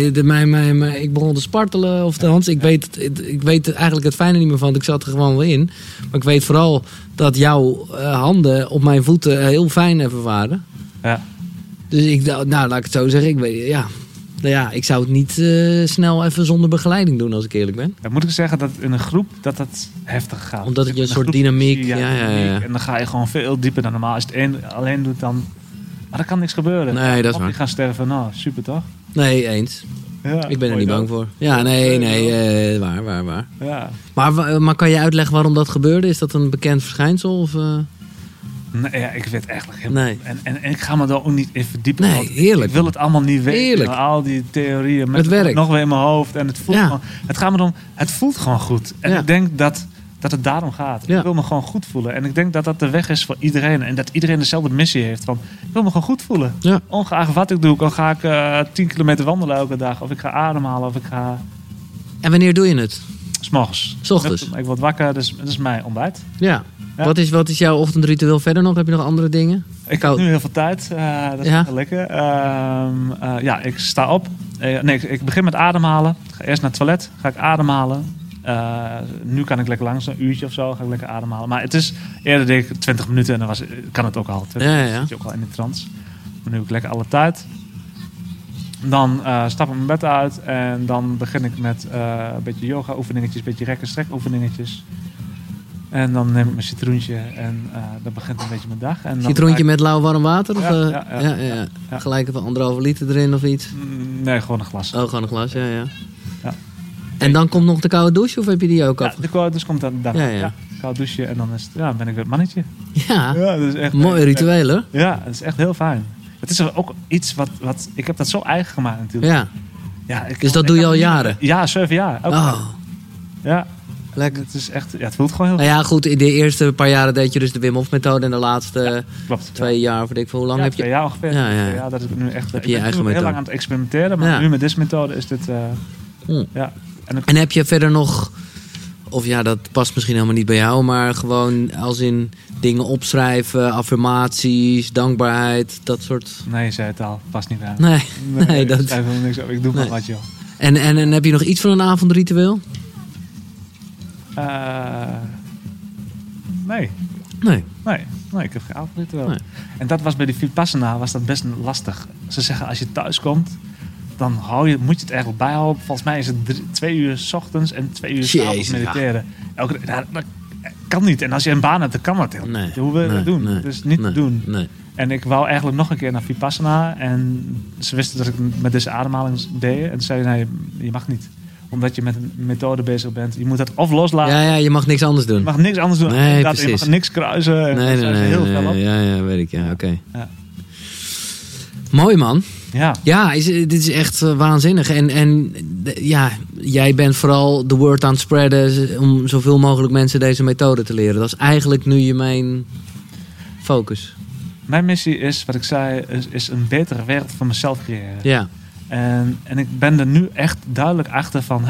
Speaker 3: Ik begon te spartelen. Of althans, ik weet eigenlijk het fijne niet meer van. Ik zat er gewoon wel in. Maar ik weet vooral dat jouw handen op mijn voeten heel fijn even waren.
Speaker 2: Ja.
Speaker 3: Dus ik dacht, nou, laat ik het zo zeggen. Ik zou het niet snel even zonder begeleiding doen, als ik eerlijk ben.
Speaker 2: Dan moet ik zeggen dat in een groep dat heftig gaat.
Speaker 3: Omdat het je een
Speaker 2: In
Speaker 3: soort
Speaker 2: groep
Speaker 3: dynamiek...
Speaker 2: zie je dynamiek. En dan ga je gewoon veel dieper dan normaal. Als het één alleen doet, dan... Maar er kan niks gebeuren.
Speaker 3: Nee, dat is
Speaker 2: Of
Speaker 3: waar.
Speaker 2: die gaan sterven. Nou, super toch?
Speaker 3: Nee, eens.
Speaker 2: Ja,
Speaker 3: Ik ben er
Speaker 2: mooi
Speaker 3: niet
Speaker 2: dan.
Speaker 3: bang voor. Ja, nee, waar.
Speaker 2: Ja.
Speaker 3: Maar kan je uitleggen waarom dat gebeurde? Is dat een bekend verschijnsel? Of,
Speaker 2: Nee, ja, ik weet eigenlijk helemaal
Speaker 3: Nee.
Speaker 2: En ik ga me daar ook niet in verdiepen.
Speaker 3: Nee,
Speaker 2: want
Speaker 3: heerlijk.
Speaker 2: Ik wil het allemaal niet weten.
Speaker 3: Heerlijk.
Speaker 2: Al die theorieën. Met
Speaker 3: Het werkt.
Speaker 2: nog weer in mijn hoofd. En het voelt
Speaker 3: Ja.
Speaker 2: gewoon... Het gaat me erom... Het voelt gewoon goed. En
Speaker 3: Ja.
Speaker 2: ik denk dat het daarom gaat.
Speaker 3: Ja.
Speaker 2: Ik wil me gewoon goed voelen. En ik denk dat dat de weg is voor iedereen. En dat iedereen dezelfde missie heeft. Van, ik wil me gewoon goed voelen.
Speaker 3: Ja.
Speaker 2: Ongeacht wat ik doe. Ook al ga ik 10 kilometer wandelen elke dag. Of ik ga ademhalen. Of ik ga...
Speaker 3: En wanneer doe je het?
Speaker 2: 's morgens.
Speaker 3: 's ochtends?
Speaker 2: Ik word wakker. Dus dat is mijn ontbijt.
Speaker 3: Ja.
Speaker 2: Ja.
Speaker 3: Wat is jouw ochtendritueel verder nog? Heb je nog andere dingen?
Speaker 2: Ik heb nu heel veel tijd. Dat is
Speaker 3: Ja.
Speaker 2: heel lekker. Ik sta op. Ik begin met ademhalen. Ik ga eerst naar het toilet. Ga ik ademhalen. Nu kan ik lekker langs. Een uurtje of zo ga ik lekker ademhalen. Maar het is eerder denk ik 20 minuten. En dan kan het ook al. 20
Speaker 3: Ja, ja.
Speaker 2: minuten zit je ook al in de trance. Maar nu heb ik lekker alle tijd. Dan stap ik mijn bed uit. En dan begin ik met een beetje yoga oefeningetjes. Een beetje rek- en strek oefeningetjes. En dan neem ik mijn citroentje. En dan begint een beetje mijn dag. En dan ga
Speaker 3: Citroentje
Speaker 2: ik-
Speaker 3: met lauw warm water? Of,
Speaker 2: Ja, ja.
Speaker 3: Gelijk even 1,5 liter erin of iets?
Speaker 2: Nee, gewoon een glas.
Speaker 3: Oh, gewoon een glas, ja.
Speaker 2: Ja.
Speaker 3: En dan komt nog de koude douche of heb je die ook
Speaker 2: Ja,
Speaker 3: af?
Speaker 2: de koude douche komt dan daarna.
Speaker 3: Ja, ja.
Speaker 2: Koud douchen en dan ben ik weer het mannetje.
Speaker 3: Ja,
Speaker 2: Ja, dat is echt
Speaker 3: mooi ritueel hoor.
Speaker 2: Ja, dat is echt heel fijn. Het is ook iets wat ik heb dat zo eigen gemaakt natuurlijk.
Speaker 3: Ja,
Speaker 2: Ja,
Speaker 3: dus dat doe je al jaren?
Speaker 2: Ja, 7 jaar. Ook.
Speaker 3: Oh,
Speaker 2: Ja,
Speaker 3: lekker.
Speaker 2: het is echt, het voelt gewoon heel
Speaker 3: Nou ja, goed, in de eerste paar jaren deed je dus de Wim Hof methode en de laatste
Speaker 2: klopt.
Speaker 3: 2 jaar, of weet ik veel, hoe lang
Speaker 2: Ja,
Speaker 3: heb je...
Speaker 2: 2 jaar ongeveer.
Speaker 3: Ja, ja.
Speaker 2: 2 jaar dat ik nu echt.
Speaker 3: Heb
Speaker 2: Ik
Speaker 3: je je
Speaker 2: ben
Speaker 3: eigen
Speaker 2: heel
Speaker 3: methode.
Speaker 2: lang aan het experimenteren, maar
Speaker 3: Ja.
Speaker 2: nu met deze methode is dit.
Speaker 3: Ja.
Speaker 2: En
Speaker 3: En heb je verder nog, of ja, dat past misschien helemaal niet bij jou, maar gewoon als in dingen opschrijven, affirmaties, dankbaarheid, dat soort...
Speaker 2: nee, je zei het al, past niet aan.
Speaker 3: Nee, dat...
Speaker 2: Ik schrijf helemaal niks op. Ik doe maar
Speaker 3: Nee.
Speaker 2: wat, joh.
Speaker 3: En heb je nog iets van een avondritueel?
Speaker 2: Nee.
Speaker 3: Nee.
Speaker 2: Nee, ik heb geen avondritueel.
Speaker 3: Nee.
Speaker 2: En dat was bij die Vipassana was dat best lastig. Ze zeggen als je thuis komt, dan moet je het eigenlijk bijhouden. Volgens mij is het 2 uur 's ochtends en 2 uur 's avonds mediteren. Dat kan niet. En als je een baan hebt, dan kan dat heel.
Speaker 3: Nee.
Speaker 2: Hoe wil je dat doen?
Speaker 3: Nee.
Speaker 2: Dus niet doen.
Speaker 3: Nee.
Speaker 2: En ik wou eigenlijk nog een keer naar Vipassana. En ze wisten dat ik met deze ademhaling deed. En ze zeiden, nee, je mag niet. Omdat je met een methode bezig bent. Je moet dat of loslaten.
Speaker 3: Ja, je mag niks anders doen.
Speaker 2: Je mag niks anders doen.
Speaker 3: Nee,
Speaker 2: Je mag niks kruisen. En
Speaker 3: Nee.
Speaker 2: heel veel op.
Speaker 3: Ja, weet ik. Ja, oké.
Speaker 2: Ja.
Speaker 3: Mooi, man.
Speaker 2: Ja.
Speaker 3: Ja, dit is echt waanzinnig. En jij bent vooral de word aan het spreaden om zoveel mogelijk mensen deze methode te leren. Dat is eigenlijk nu je mijn focus.
Speaker 2: Mijn missie is, wat ik zei, is een betere wereld voor mezelf creëren.
Speaker 3: Ja.
Speaker 2: En ik ben er nu echt duidelijk achter van,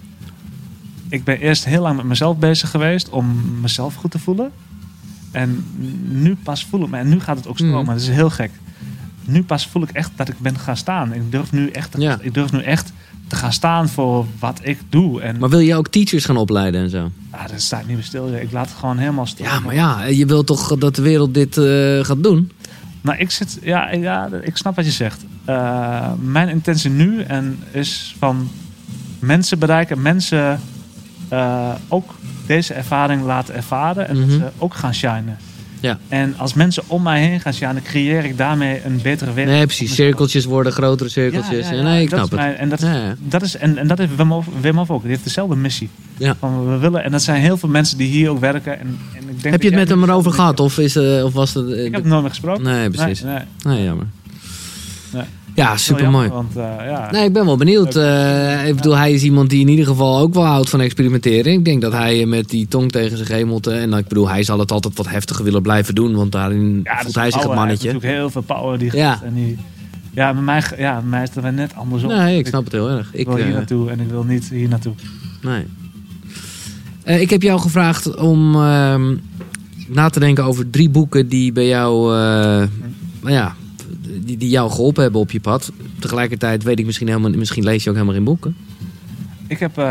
Speaker 2: ik ben eerst heel lang met mezelf bezig geweest om mezelf goed te voelen. En nu pas voel ik me, en nu gaat het ook stromen. Dat is heel gek. Nu pas voel ik echt dat ik ben gaan staan. Ik durf nu echt te gaan staan voor wat ik doe. En,
Speaker 3: Maar wil je ook teachers gaan opleiden en zo?
Speaker 2: daar sta ik niet meer stil. Ik laat het gewoon helemaal stil.
Speaker 3: Ja, maar je wilt toch dat de wereld dit gaat doen?
Speaker 2: Nou, ik snap wat je zegt. Mijn intentie nu is van mensen bereiken, mensen ook deze ervaring laten ervaren en dat ze ook gaan shinen. Ja. En als mensen om mij heen gaan shinen, creëer ik daarmee een betere wereld.
Speaker 3: Nee, precies. Cirkeltjes worden grotere cirkeltjes.
Speaker 2: Ja,
Speaker 3: nee, ik snap het.
Speaker 2: En dat heeft Wim Hof ook. Die heeft dezelfde missie. Ja. Van we willen, en dat zijn heel veel mensen die hier ook werken. En ik denk
Speaker 3: heb je het met hem erover gehad? Of was het...
Speaker 2: Ik heb het nooit meer gesproken.
Speaker 3: Nee, precies. Nee, jammer.
Speaker 2: Nee.
Speaker 3: Ja, supermooi.
Speaker 2: Want,
Speaker 3: Nee, ik ben wel benieuwd. Ik bedoel, hij is iemand die in ieder geval ook wel houdt van experimenteren. Ik denk dat hij met die tong tegen zich hemelte... En ik bedoel, hij zal het altijd wat heftiger willen blijven doen. Want daarin voelt hij zich het mannetje.
Speaker 2: Hij heeft natuurlijk heel veel power. Die gaat, en die, bij mij is het net andersom.
Speaker 3: Nee, ik snap het heel erg.
Speaker 2: Ik wil hier naartoe en ik wil niet hier naartoe.
Speaker 3: Nee. Ik heb jou gevraagd om na te denken over 3 boeken die bij jou... Die jou geholpen hebben op je pad. Tegelijkertijd weet ik misschien lees je ook helemaal geen boeken. Ik
Speaker 2: heb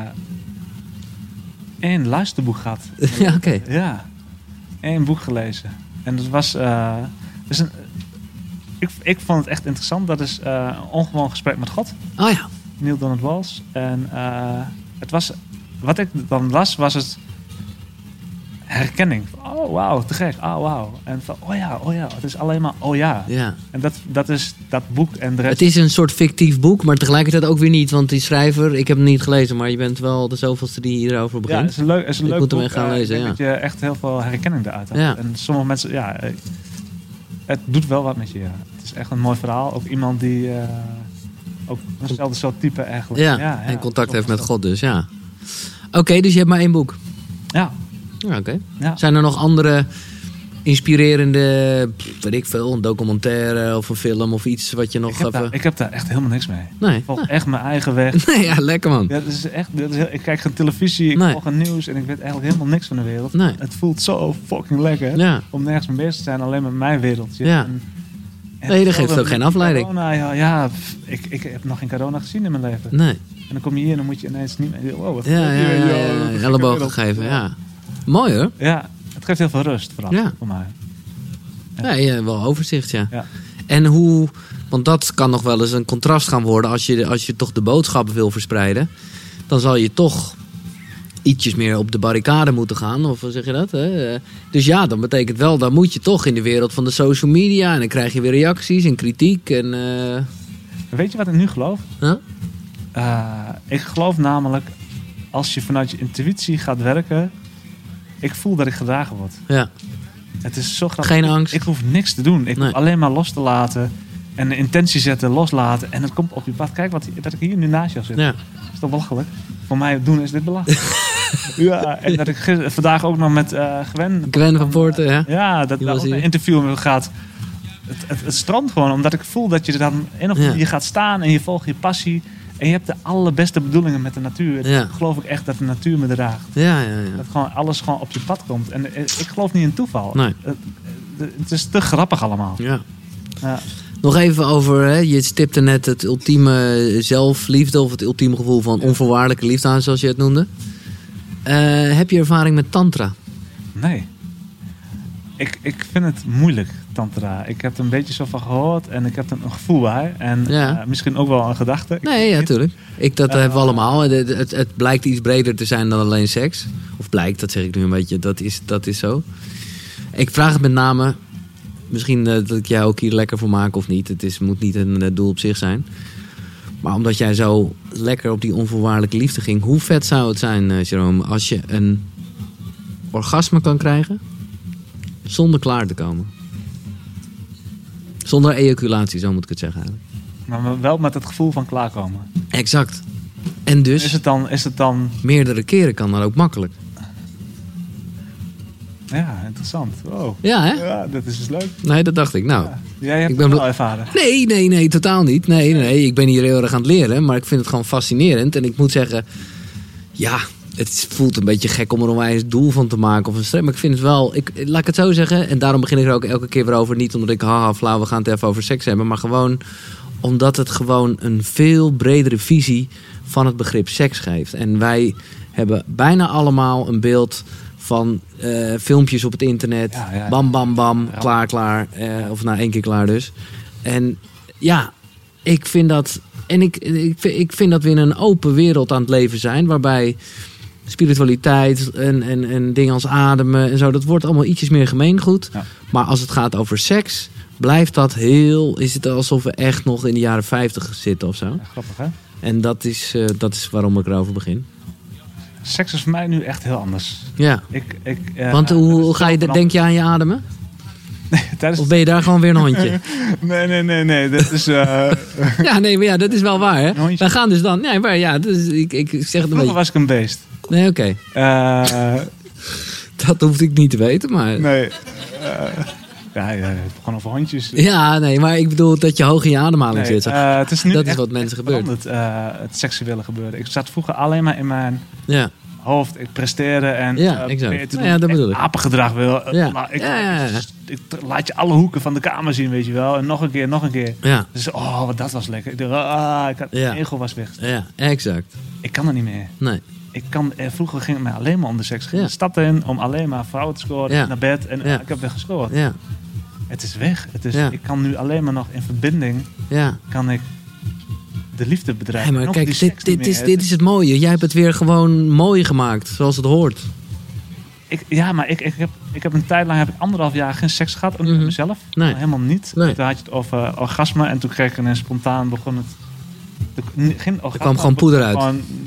Speaker 2: 1 luisterboek gehad.
Speaker 3: Ja, oké.
Speaker 2: Ja, 1 boek gelezen. En dat was... ik vond het echt interessant. Dat is een ongewoon gesprek met God.
Speaker 3: Oh ja.
Speaker 2: Neil Donald Walls. En het was... Wat ik dan las, was het... herkenning. Oh, wauw, te gek. Oh, wauw. En van, oh ja, het is alleen maar, oh ja. Ja. En dat is dat boek. En de rest...
Speaker 3: Het is een soort fictief boek, maar tegelijkertijd ook weer niet. Want die schrijver, ik heb hem niet gelezen, maar je bent wel de zoveelste die hierover begint.
Speaker 2: Ja, het is een leuk boek.
Speaker 3: Ik moet hem echt gaan lezen,
Speaker 2: ik denk dat je echt heel veel herkenning eruit hebt. Ja. En sommige mensen, het doet wel wat met je. Ja. Het is echt een mooi verhaal. Ook iemand die ook eenzelfde soort type eigenlijk.
Speaker 3: Ja, en contact heeft met God dus, ja. Oké, dus je hebt maar 1 boek.
Speaker 2: Ja.
Speaker 3: Ja, oké. Ja. Zijn er nog andere inspirerende, weet ik veel, een documentaire of een film of iets wat je nog...
Speaker 2: Ik heb daar echt helemaal niks mee.
Speaker 3: Nee.
Speaker 2: Ik volg echt mijn eigen weg.
Speaker 3: Nee, ja, lekker man.
Speaker 2: Ja, ik kijk geen televisie, ik volg geen nieuws en ik weet eigenlijk helemaal niks van de wereld.
Speaker 3: Nee.
Speaker 2: Het voelt zo fucking lekker om nergens mee bezig te zijn, alleen met mijn wereldje.
Speaker 3: Ja. Nee, dat geeft ook geen afleiding.
Speaker 2: Corona, ik heb nog geen corona gezien in mijn leven.
Speaker 3: Nee.
Speaker 2: En dan kom je hier en dan moet je ineens niet meer... Wow, wat
Speaker 3: ellebogen geven, ja. Mooi hoor.
Speaker 2: Ja, het geeft heel veel rust vooral voor mij.
Speaker 3: Nee, wel overzicht, ja. En hoe, want dat kan nog wel eens een contrast gaan worden als je toch de boodschappen wil verspreiden. Dan zal je toch ietsjes meer op de barricade moeten gaan, of hoe zeg je dat? Hè? Dus ja, dan betekent wel, dan moet je toch in de wereld van de social media en dan krijg je weer reacties en kritiek. En,
Speaker 2: Weet je wat ik nu geloof?
Speaker 3: Huh?
Speaker 2: Ik geloof namelijk, als je vanuit je intuïtie gaat werken, ik voel dat ik gedragen word.
Speaker 3: Ja.
Speaker 2: Het is zo grappig.
Speaker 3: Geen angst.
Speaker 2: Ik hoef niks te doen. Ik hoef alleen maar los te laten. En de intentie zetten, loslaten. En het komt op je pad. Kijk, dat ik hier nu naast jou zit. Ja. Is toch belachelijk? Voor mij doen is dit belachelijk. Ja, en dat ik vandaag ook nog met
Speaker 3: Gwen van Poorten, ja.
Speaker 2: Ja, dat ook een interview met gaat. Het strandt gewoon, omdat ik voel dat je er dan in of je gaat staan en je volgt je passie. En je hebt de allerbeste bedoelingen met de natuur. Ja. Dan geloof ik echt dat de natuur me draagt.
Speaker 3: Ja.
Speaker 2: Dat gewoon alles gewoon op je pad komt. En ik geloof niet in toeval.
Speaker 3: Nee.
Speaker 2: Het is te grappig allemaal.
Speaker 3: Ja. Nog even over, hè, je stipte net het ultieme zelfliefde of het ultieme gevoel van onvoorwaardelijke liefde aan, zoals je het noemde. Heb je ervaring met tantra?
Speaker 2: Nee. Ik vind het moeilijk, tantra. Ik heb er een beetje zo van gehoord en ik heb er een gevoel bij. En misschien ook wel een gedachte.
Speaker 3: Nee, ja, tuurlijk. Dat hebben we allemaal. Het blijkt iets breder te zijn dan alleen seks. Of blijkt, dat zeg ik nu een beetje. Dat is zo. Ik vraag het met name... Misschien dat ik jou ook hier lekker voor maak of niet. Het moet niet een doel op zich zijn. Maar omdat jij zo lekker op die onvoorwaardelijke liefde ging... Hoe vet zou het zijn, Jerome, als je een orgasme kan krijgen... zonder klaar te komen? Zonder ejaculatie, zo moet ik het zeggen eigenlijk.
Speaker 2: Maar wel met het gevoel van klaarkomen.
Speaker 3: Exact. En dus...
Speaker 2: Is het dan...
Speaker 3: Meerdere keren kan dat ook makkelijk.
Speaker 2: Ja, interessant. Wow.
Speaker 3: Ja, hè?
Speaker 2: Ja, dat is dus leuk.
Speaker 3: Nee, dat dacht ik. Nou,
Speaker 2: Ja. Jij hebt
Speaker 3: ik ben
Speaker 2: het wel ervaren.
Speaker 3: Nee, totaal niet. Nee, ik ben hier heel erg aan het leren. Maar ik vind het gewoon fascinerend. En ik moet zeggen... Ja, het voelt een beetje gek om er een onwijs doel van te maken. Of een stress. Maar ik vind het wel... Laat ik het zo zeggen. En daarom begin ik er ook elke keer weer over. Niet omdat ik haha flauw, we gaan het even over seks hebben. Maar gewoon omdat het gewoon een veel bredere visie van het begrip seks geeft. En wij hebben bijna allemaal een beeld van filmpjes op het internet.
Speaker 2: Ja.
Speaker 3: Bam, bam, bam. Klaar. Of nou 1 keer klaar dus. En ja, ik vind dat... En ik vind dat we in een open wereld aan het leven zijn. Waarbij spiritualiteit en dingen als ademen en zo... dat wordt allemaal ietsjes meer gemeengoed. Ja. Maar als het gaat over seks... blijft dat heel... Is het alsof we echt nog in de jaren 50 zitten of zo.
Speaker 2: Ja, grappig, hè?
Speaker 3: En dat is waarom ik erover begin.
Speaker 2: Seks is voor mij nu echt heel anders.
Speaker 3: Ja. Want hoe ga je... Denk je aan je ademen?
Speaker 2: Nee,
Speaker 3: of ben je daar gewoon weer een hondje?
Speaker 2: Nee. Dat is...
Speaker 3: Ja, nee, maar ja, dat is wel waar, hè? Wij gaan dus dan... Nee, maar ja, dus ik zeg het een beetje...
Speaker 2: was ik een beest.
Speaker 3: Nee, oké. Dat hoefde ik niet te weten, maar...
Speaker 2: Nee. Ja, gewoon over hondjes.
Speaker 3: Ja, nee, maar ik bedoel dat je hoog in je ademhaling zit.
Speaker 2: Het is nu
Speaker 3: dat is wat mensen gebeurt.
Speaker 2: Het seksuele gebeuren. Ik zat vroeger alleen maar in mijn...
Speaker 3: Ja.
Speaker 2: hoofd, ik presteerde en
Speaker 3: exact. Dat bedoel ik.
Speaker 2: Apengedrag wil.
Speaker 3: Ja.
Speaker 2: Maar ik laat je alle hoeken van de kamer zien, weet je wel. En nog een keer.
Speaker 3: Ja.
Speaker 2: Dus dat was lekker. Mijn ego was weg.
Speaker 3: Ja, exact.
Speaker 2: Ik kan er niet meer.
Speaker 3: Nee.
Speaker 2: Vroeger ging het mij alleen maar om de seks. Ik ging de stad in om alleen maar vrouwen te scoren, naar bed. En ik heb weer gescoord.
Speaker 3: Ja.
Speaker 2: Het is weg. Ik kan nu alleen maar nog in verbinding. Kan ik de liefde bedrijven.
Speaker 3: Hey, maar kijk, dit is het mooie. Jij hebt het weer gewoon mooi gemaakt, zoals het hoort.
Speaker 2: Ik heb een tijd lang 1,5 jaar geen seks gehad met mezelf.
Speaker 3: Nee.
Speaker 2: Helemaal niet.
Speaker 3: Nee.
Speaker 2: Toen had je het over orgasme en toen kreeg ik ineens spontaan begon het. Geen orgasme.
Speaker 3: Er kwam gewoon poeder uit.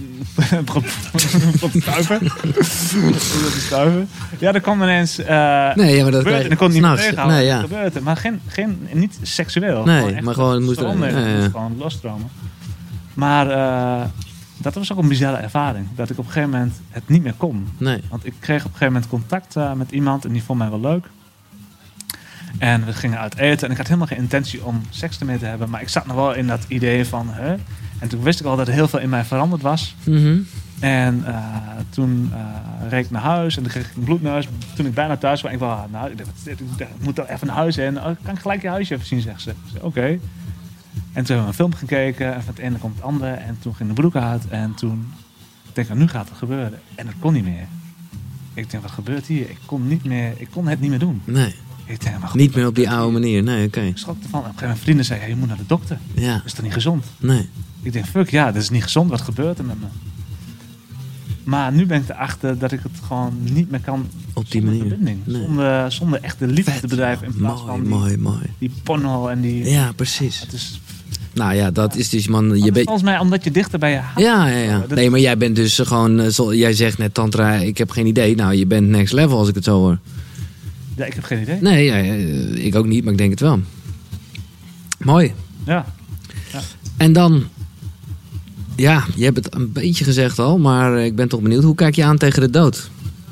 Speaker 2: Stuiven. Ja, er kwam ineens.
Speaker 3: Nee, maar dat
Speaker 2: en ik kon het niet meer tegenhouden.
Speaker 3: Nee, ja.
Speaker 2: Dat gebeurde. Maar niet seksueel.
Speaker 3: Nee, maar gewoon het moest
Speaker 2: gewoon losstromen. Maar dat was ook een bizarre ervaring. Dat ik op een gegeven moment het niet meer kon.
Speaker 3: Nee.
Speaker 2: Want ik kreeg op een gegeven moment contact met iemand en die vond mij wel leuk. En we gingen uit eten en ik had helemaal geen intentie om seks ermee te hebben. Maar ik zat nog wel in dat idee van... En toen wist ik al dat er heel veel in mij veranderd was.
Speaker 3: Mm-hmm.
Speaker 2: En toen reed ik naar huis en toen kreeg ik een bloedneus. Toen ik bijna thuis was, ik moet er even naar huis in. Kan ik gelijk je huisje even zien, zegt ze. Ik zei, oké. En toen hebben we een film gekeken en van het ene komt het andere. En toen ging de broek uit en toen denk ik, nu gaat het gebeuren. En dat kon niet meer. Ik denk, wat gebeurt hier? Ik kon het niet meer doen.
Speaker 3: Nee.
Speaker 2: Ik denk, maar
Speaker 3: niet meer op die oude manier, nee, oké.
Speaker 2: Ik schrok ervan. Op een gegeven moment vrienden zeiden, je moet naar de dokter.
Speaker 3: Ja.
Speaker 2: Dat is toch niet gezond?
Speaker 3: Nee.
Speaker 2: Ik denk, dat is niet gezond. Wat gebeurt er met me? Maar nu ben ik erachter dat ik het gewoon niet meer kan
Speaker 3: op die manier.
Speaker 2: Verbinding. Nee. Zonder echt de liefde te bedrijven in plaats van die porno en die...
Speaker 3: Ja, precies.
Speaker 2: Het is...
Speaker 3: Nou ja, dat is dus, man...
Speaker 2: Volgens mij omdat je dichter bij je hart...
Speaker 3: Ja. Nee, maar jij bent dus gewoon... Jij zegt net, tantra, ik heb geen idee. Nou, je bent next level als ik het zo hoor.
Speaker 2: Ja, ik heb geen idee.
Speaker 3: Nee, ik ook niet, maar ik denk het wel. Mooi.
Speaker 2: Ja.
Speaker 3: En dan... Ja, je hebt het een beetje gezegd al, maar ik ben toch benieuwd. Hoe kijk je aan tegen de dood?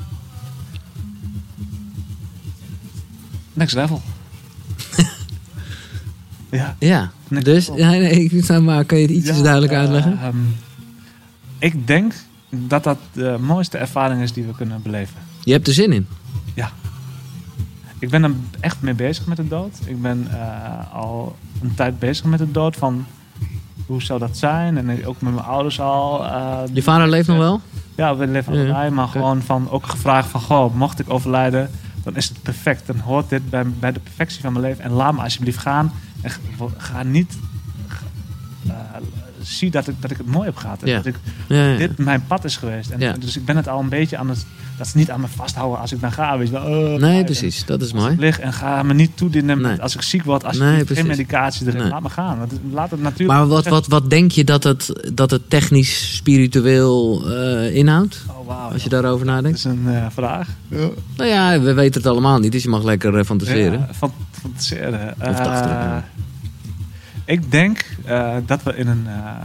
Speaker 2: Next level.
Speaker 3: Ja. Dus, maar kan je het ietsjes duidelijk uitleggen?
Speaker 2: Ik denk dat de mooiste ervaring is die we kunnen beleven.
Speaker 3: Je hebt er zin in?
Speaker 2: Ja. ik ben er echt mee bezig met de dood. Ik ben al een tijd bezig met de dood. Van hoe zou dat zijn? En ook met mijn ouders al.
Speaker 3: Je vader leeft nog wel?
Speaker 2: Ja, we leven allebei. Maar gewoon ook gevraagd van... Goh, mocht ik overlijden, dan is het perfect. Dan hoort dit bij de perfectie van mijn leven. En laat me alsjeblieft gaan. En ga niet... zie dat ik het mooi heb gehad.
Speaker 3: Ja.
Speaker 2: Dat dit mijn pad is geweest. En dus ik ben het al een beetje aan het... Dat ze niet aan me vasthouden als ik dan ga. Weet je wel,
Speaker 3: nee, precies. Dat is mooi.
Speaker 2: Lig en ga me niet toedienen als ik ziek word. Als je geen medicatie erin. Laat me gaan. Laat het natuurlijk...
Speaker 3: Maar wat denk je dat het technisch, spiritueel inhoudt?
Speaker 2: Oh, wow,
Speaker 3: als je daarover nadenkt?
Speaker 2: Dat is een vraag. Ja.
Speaker 3: Nou ja, we weten het allemaal niet. Dus je mag lekker fantaseren.
Speaker 2: Ja, fantaseren.
Speaker 3: Of dachten.
Speaker 2: Ik denk dat we in een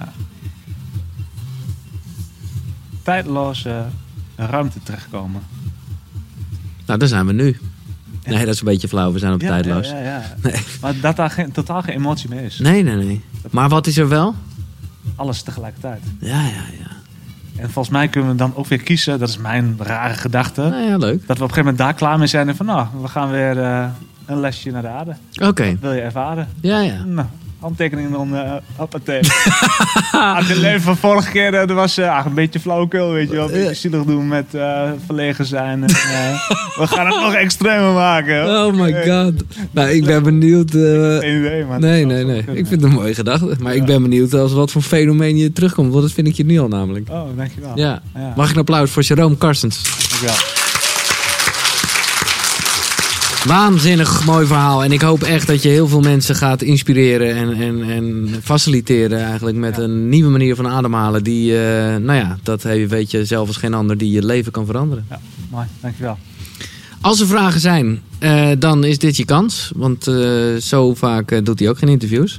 Speaker 2: tijdloze ruimte terechtkomen.
Speaker 3: Nou, daar zijn we nu. Ja. Nee, dat is een beetje flauw. We zijn op tijdloos.
Speaker 2: Ja. Nee. Maar dat daar totaal geen emotie mee is.
Speaker 3: Nee. Maar wat is er wel?
Speaker 2: Alles tegelijkertijd.
Speaker 3: Ja.
Speaker 2: En volgens mij kunnen we dan ook weer kiezen. Dat is mijn rare gedachte.
Speaker 3: Nou ja, leuk.
Speaker 2: Dat we op een gegeven moment daar klaar mee zijn. En van we gaan weer een lesje naar de aarde.
Speaker 3: Oké.
Speaker 2: Dat wil je ervaren?
Speaker 3: Ja.
Speaker 2: Nou, handtekeningen dan hoppatee. Het leven van vorige keer, dat was een beetje flauwekul, weet je wel. Een beetje zielig doen met verlegen zijn. En, we gaan het nog extremer maken.
Speaker 3: Oh my god. Nou, ik ben benieuwd.
Speaker 2: Geen idee, man.
Speaker 3: Nee. Ik vind het een mooie gedachte. Maar ik ben benieuwd als wat voor fenomeen je terugkomt. Want dat vind ik je nu al namelijk.
Speaker 2: Oh, dankjewel.
Speaker 3: Ja. Mag ik een applaus voor Jerome Karstens?
Speaker 2: Dankjewel.
Speaker 3: Waanzinnig mooi verhaal. En ik hoop echt dat je heel veel mensen gaat inspireren en faciliteren eigenlijk met een nieuwe manier van ademhalen. Die, dat weet je zelf als geen ander, die je leven kan veranderen.
Speaker 2: Ja, mooi. Dankjewel.
Speaker 3: Als er vragen zijn, dan is dit je kans. Want zo vaak doet hij ook geen interviews.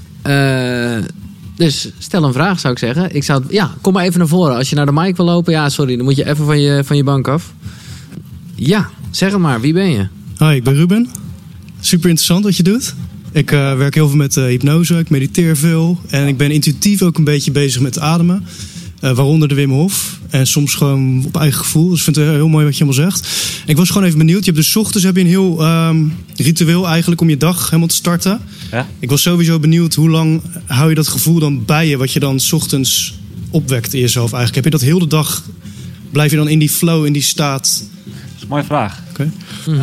Speaker 3: Dus stel een vraag, zou ik zeggen. Kom maar even naar voren. Als je naar de mic wil lopen, dan moet je even van je bank af. Ja, zeg het maar. Wie ben je?
Speaker 4: Hoi, ik ben Ruben. Super interessant wat je doet. Ik werk heel veel met hypnose, ik mediteer veel. En ik ben intuïtief ook een beetje bezig met ademen. Waaronder de Wim Hof. En soms gewoon op eigen gevoel. Dus ik vind het heel mooi wat je allemaal zegt. Ik was gewoon even benieuwd. Je hebt dus 's ochtends een heel ritueel eigenlijk om je dag helemaal te starten. Ja? Ik was sowieso benieuwd, hoe lang hou je dat gevoel dan bij je? Wat je dan 's ochtends opwekt in jezelf eigenlijk. Heb je dat heel de dag? Blijf je dan in die flow, in die staat?
Speaker 2: Dat is een mooie vraag.
Speaker 4: Okay.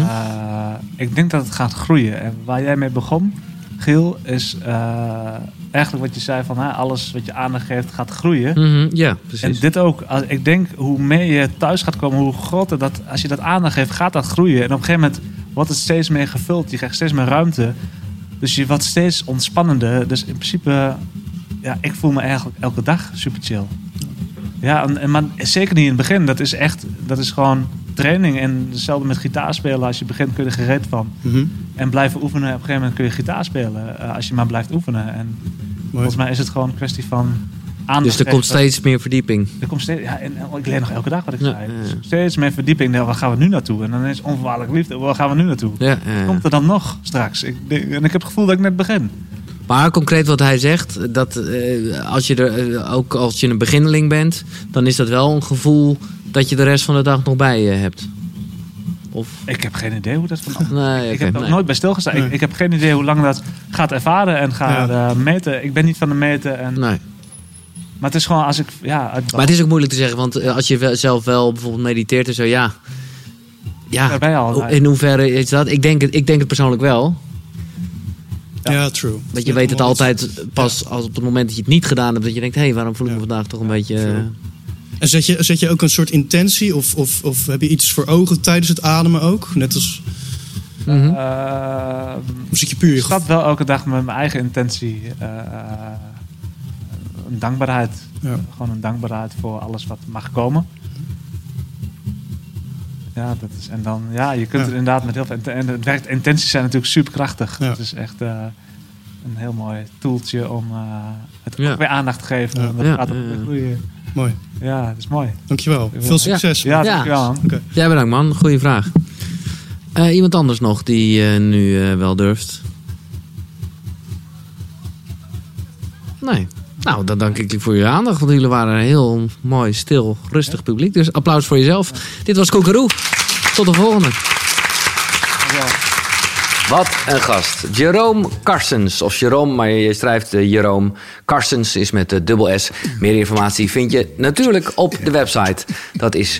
Speaker 2: Ik denk dat het gaat groeien. En waar jij mee begon, Giel, is eigenlijk wat je zei van alles wat je aandacht geeft gaat groeien.
Speaker 3: Ja, precies.
Speaker 2: En dit ook. Ik denk hoe meer je thuis gaat komen, hoe groter dat, als je dat aandacht geeft, gaat dat groeien. En op een gegeven moment wordt het steeds meer gevuld. Je krijgt steeds meer ruimte. Dus je wordt steeds ontspannender. Dus in principe, ik voel me eigenlijk elke dag super chill. Ja, maar zeker niet in het begin. Dat is gewoon training. En hetzelfde met gitaar spelen. Als je begint kun je er gereed van. En blijven oefenen. Op een gegeven moment kun je gitaar spelen. Als je maar blijft oefenen. En volgens mij is het gewoon een kwestie van aandacht.
Speaker 3: Dus er komt steeds meer verdieping.
Speaker 2: Er komt steeds, en ik leer nog elke dag wat ik zei. Dus steeds meer verdieping. Waar gaan we nu naartoe? En dan is onvoorwaardelijke liefde. Waar gaan we nu naartoe? Komt er dan nog straks? En ik heb het gevoel dat ik net begin.
Speaker 3: Maar concreet wat hij zegt, dat als je een beginneling bent, dan is dat wel een gevoel dat je de rest van de dag nog bij je hebt. Of? Ik heb geen idee hoe dat vanaf. Ik heb er nooit bij stilgestaan. Nee. Ik heb geen idee hoe lang dat gaat ervaren en gaat meten. Ik ben niet van de meten. En... Nee. Maar het is gewoon als ik... Maar het is ook moeilijk te zeggen, want als je zelf wel bijvoorbeeld mediteert en zo, ja, ben je al, in hoeverre is dat? Ik denk het persoonlijk wel.
Speaker 4: Ja, true.
Speaker 3: Want je weet het altijd pas als op het moment dat je het niet gedaan hebt, dat je denkt, waarom voel ik me vandaag toch een beetje...
Speaker 4: En zet je ook een soort intentie of heb je iets voor ogen tijdens het ademen ook? Net als... of zit je puur... Ik stap wel elke dag met mijn eigen intentie. Een dankbaarheid. Ja. Gewoon een dankbaarheid voor alles wat mag komen. Ja, dat is, en dan, je kunt er inderdaad met heel veel... En het werkt, intenties zijn natuurlijk superkrachtig. Ja. Het is echt een heel mooi toeltje om het ook weer aandacht te geven. Ja. Dat gaat ook groeien. Mooi. Ja, dat is mooi. Dankjewel. Veel succes. Ja, dankjewel. Man. Okay.
Speaker 3: Ja, bedankt man. Goeie vraag. Iemand anders nog die nu wel durft? Nee. Nou, dan dank ik jullie voor je aandacht. Want jullie waren een heel mooi, stil, rustig publiek. Dus applaus voor jezelf. Dit was Koekeroe. Tot de volgende. Dankjewel.
Speaker 1: Wat een gast. Jerome Carstens. Of Jerome, maar je schrijft Jerome. Carstens is met dubbel S. Meer informatie vind je natuurlijk op de website. Dat is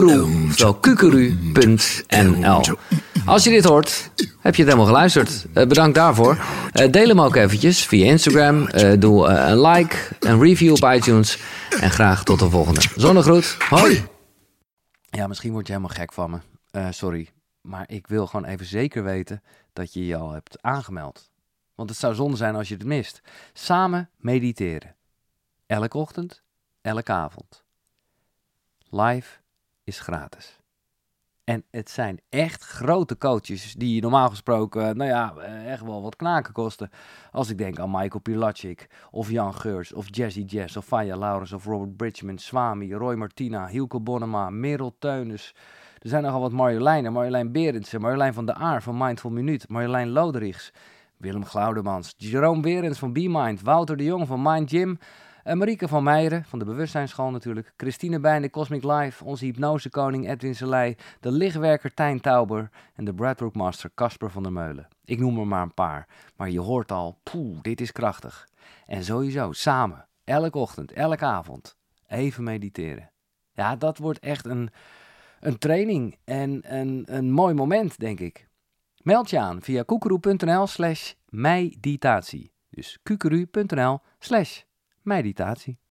Speaker 1: koekeroe.nl. Als je dit hoort, heb je het helemaal geluisterd. Bedankt daarvoor. Deel hem ook eventjes via Instagram. Doe een like, een review op iTunes. En graag tot de volgende. Zonnegroet. Hoi. Ja, misschien word je helemaal gek van me. Sorry. Maar ik wil gewoon even zeker weten dat je je al hebt aangemeld. Want het zou zonde zijn als je het mist. Samen mediteren. Elke ochtend, elke avond. Live is gratis. En het zijn echt grote coaches die normaal gesproken, echt wel wat knaken kosten. Als ik denk aan Michael Pilatschik, of Jan Geurts, of Jazzy Jazz, of Faya Laurens, of Robert Bridgman, Swami, Roy Martina, Hielke Bonnema, Merel Teunis. Er zijn nogal wat Marjoleinen, Marjolein Berendsen, Marjolein van der Aar van Mindful Minuut, Marjolein Loderichs, Willem Glaudemans, Jerome Berends van BeMind, Wouter de Jong van Mind Gym, Marieke van Meijeren van de Bewustzijnsschool natuurlijk, Christine Bij de Cosmic Life, onze hypnosekoning Edwin Selei, de lichtwerker Tijn Tauber en de Breathwork Master Casper van der Meulen. Ik noem er maar een paar, maar je hoort al, dit is krachtig. En sowieso, samen, elke ochtend, elke avond, even mediteren. Ja, dat wordt echt een training en een mooi moment, denk ik. Meld je aan via koekeroe.nl/meditatie. Dus koekeroe.nl/meditatie.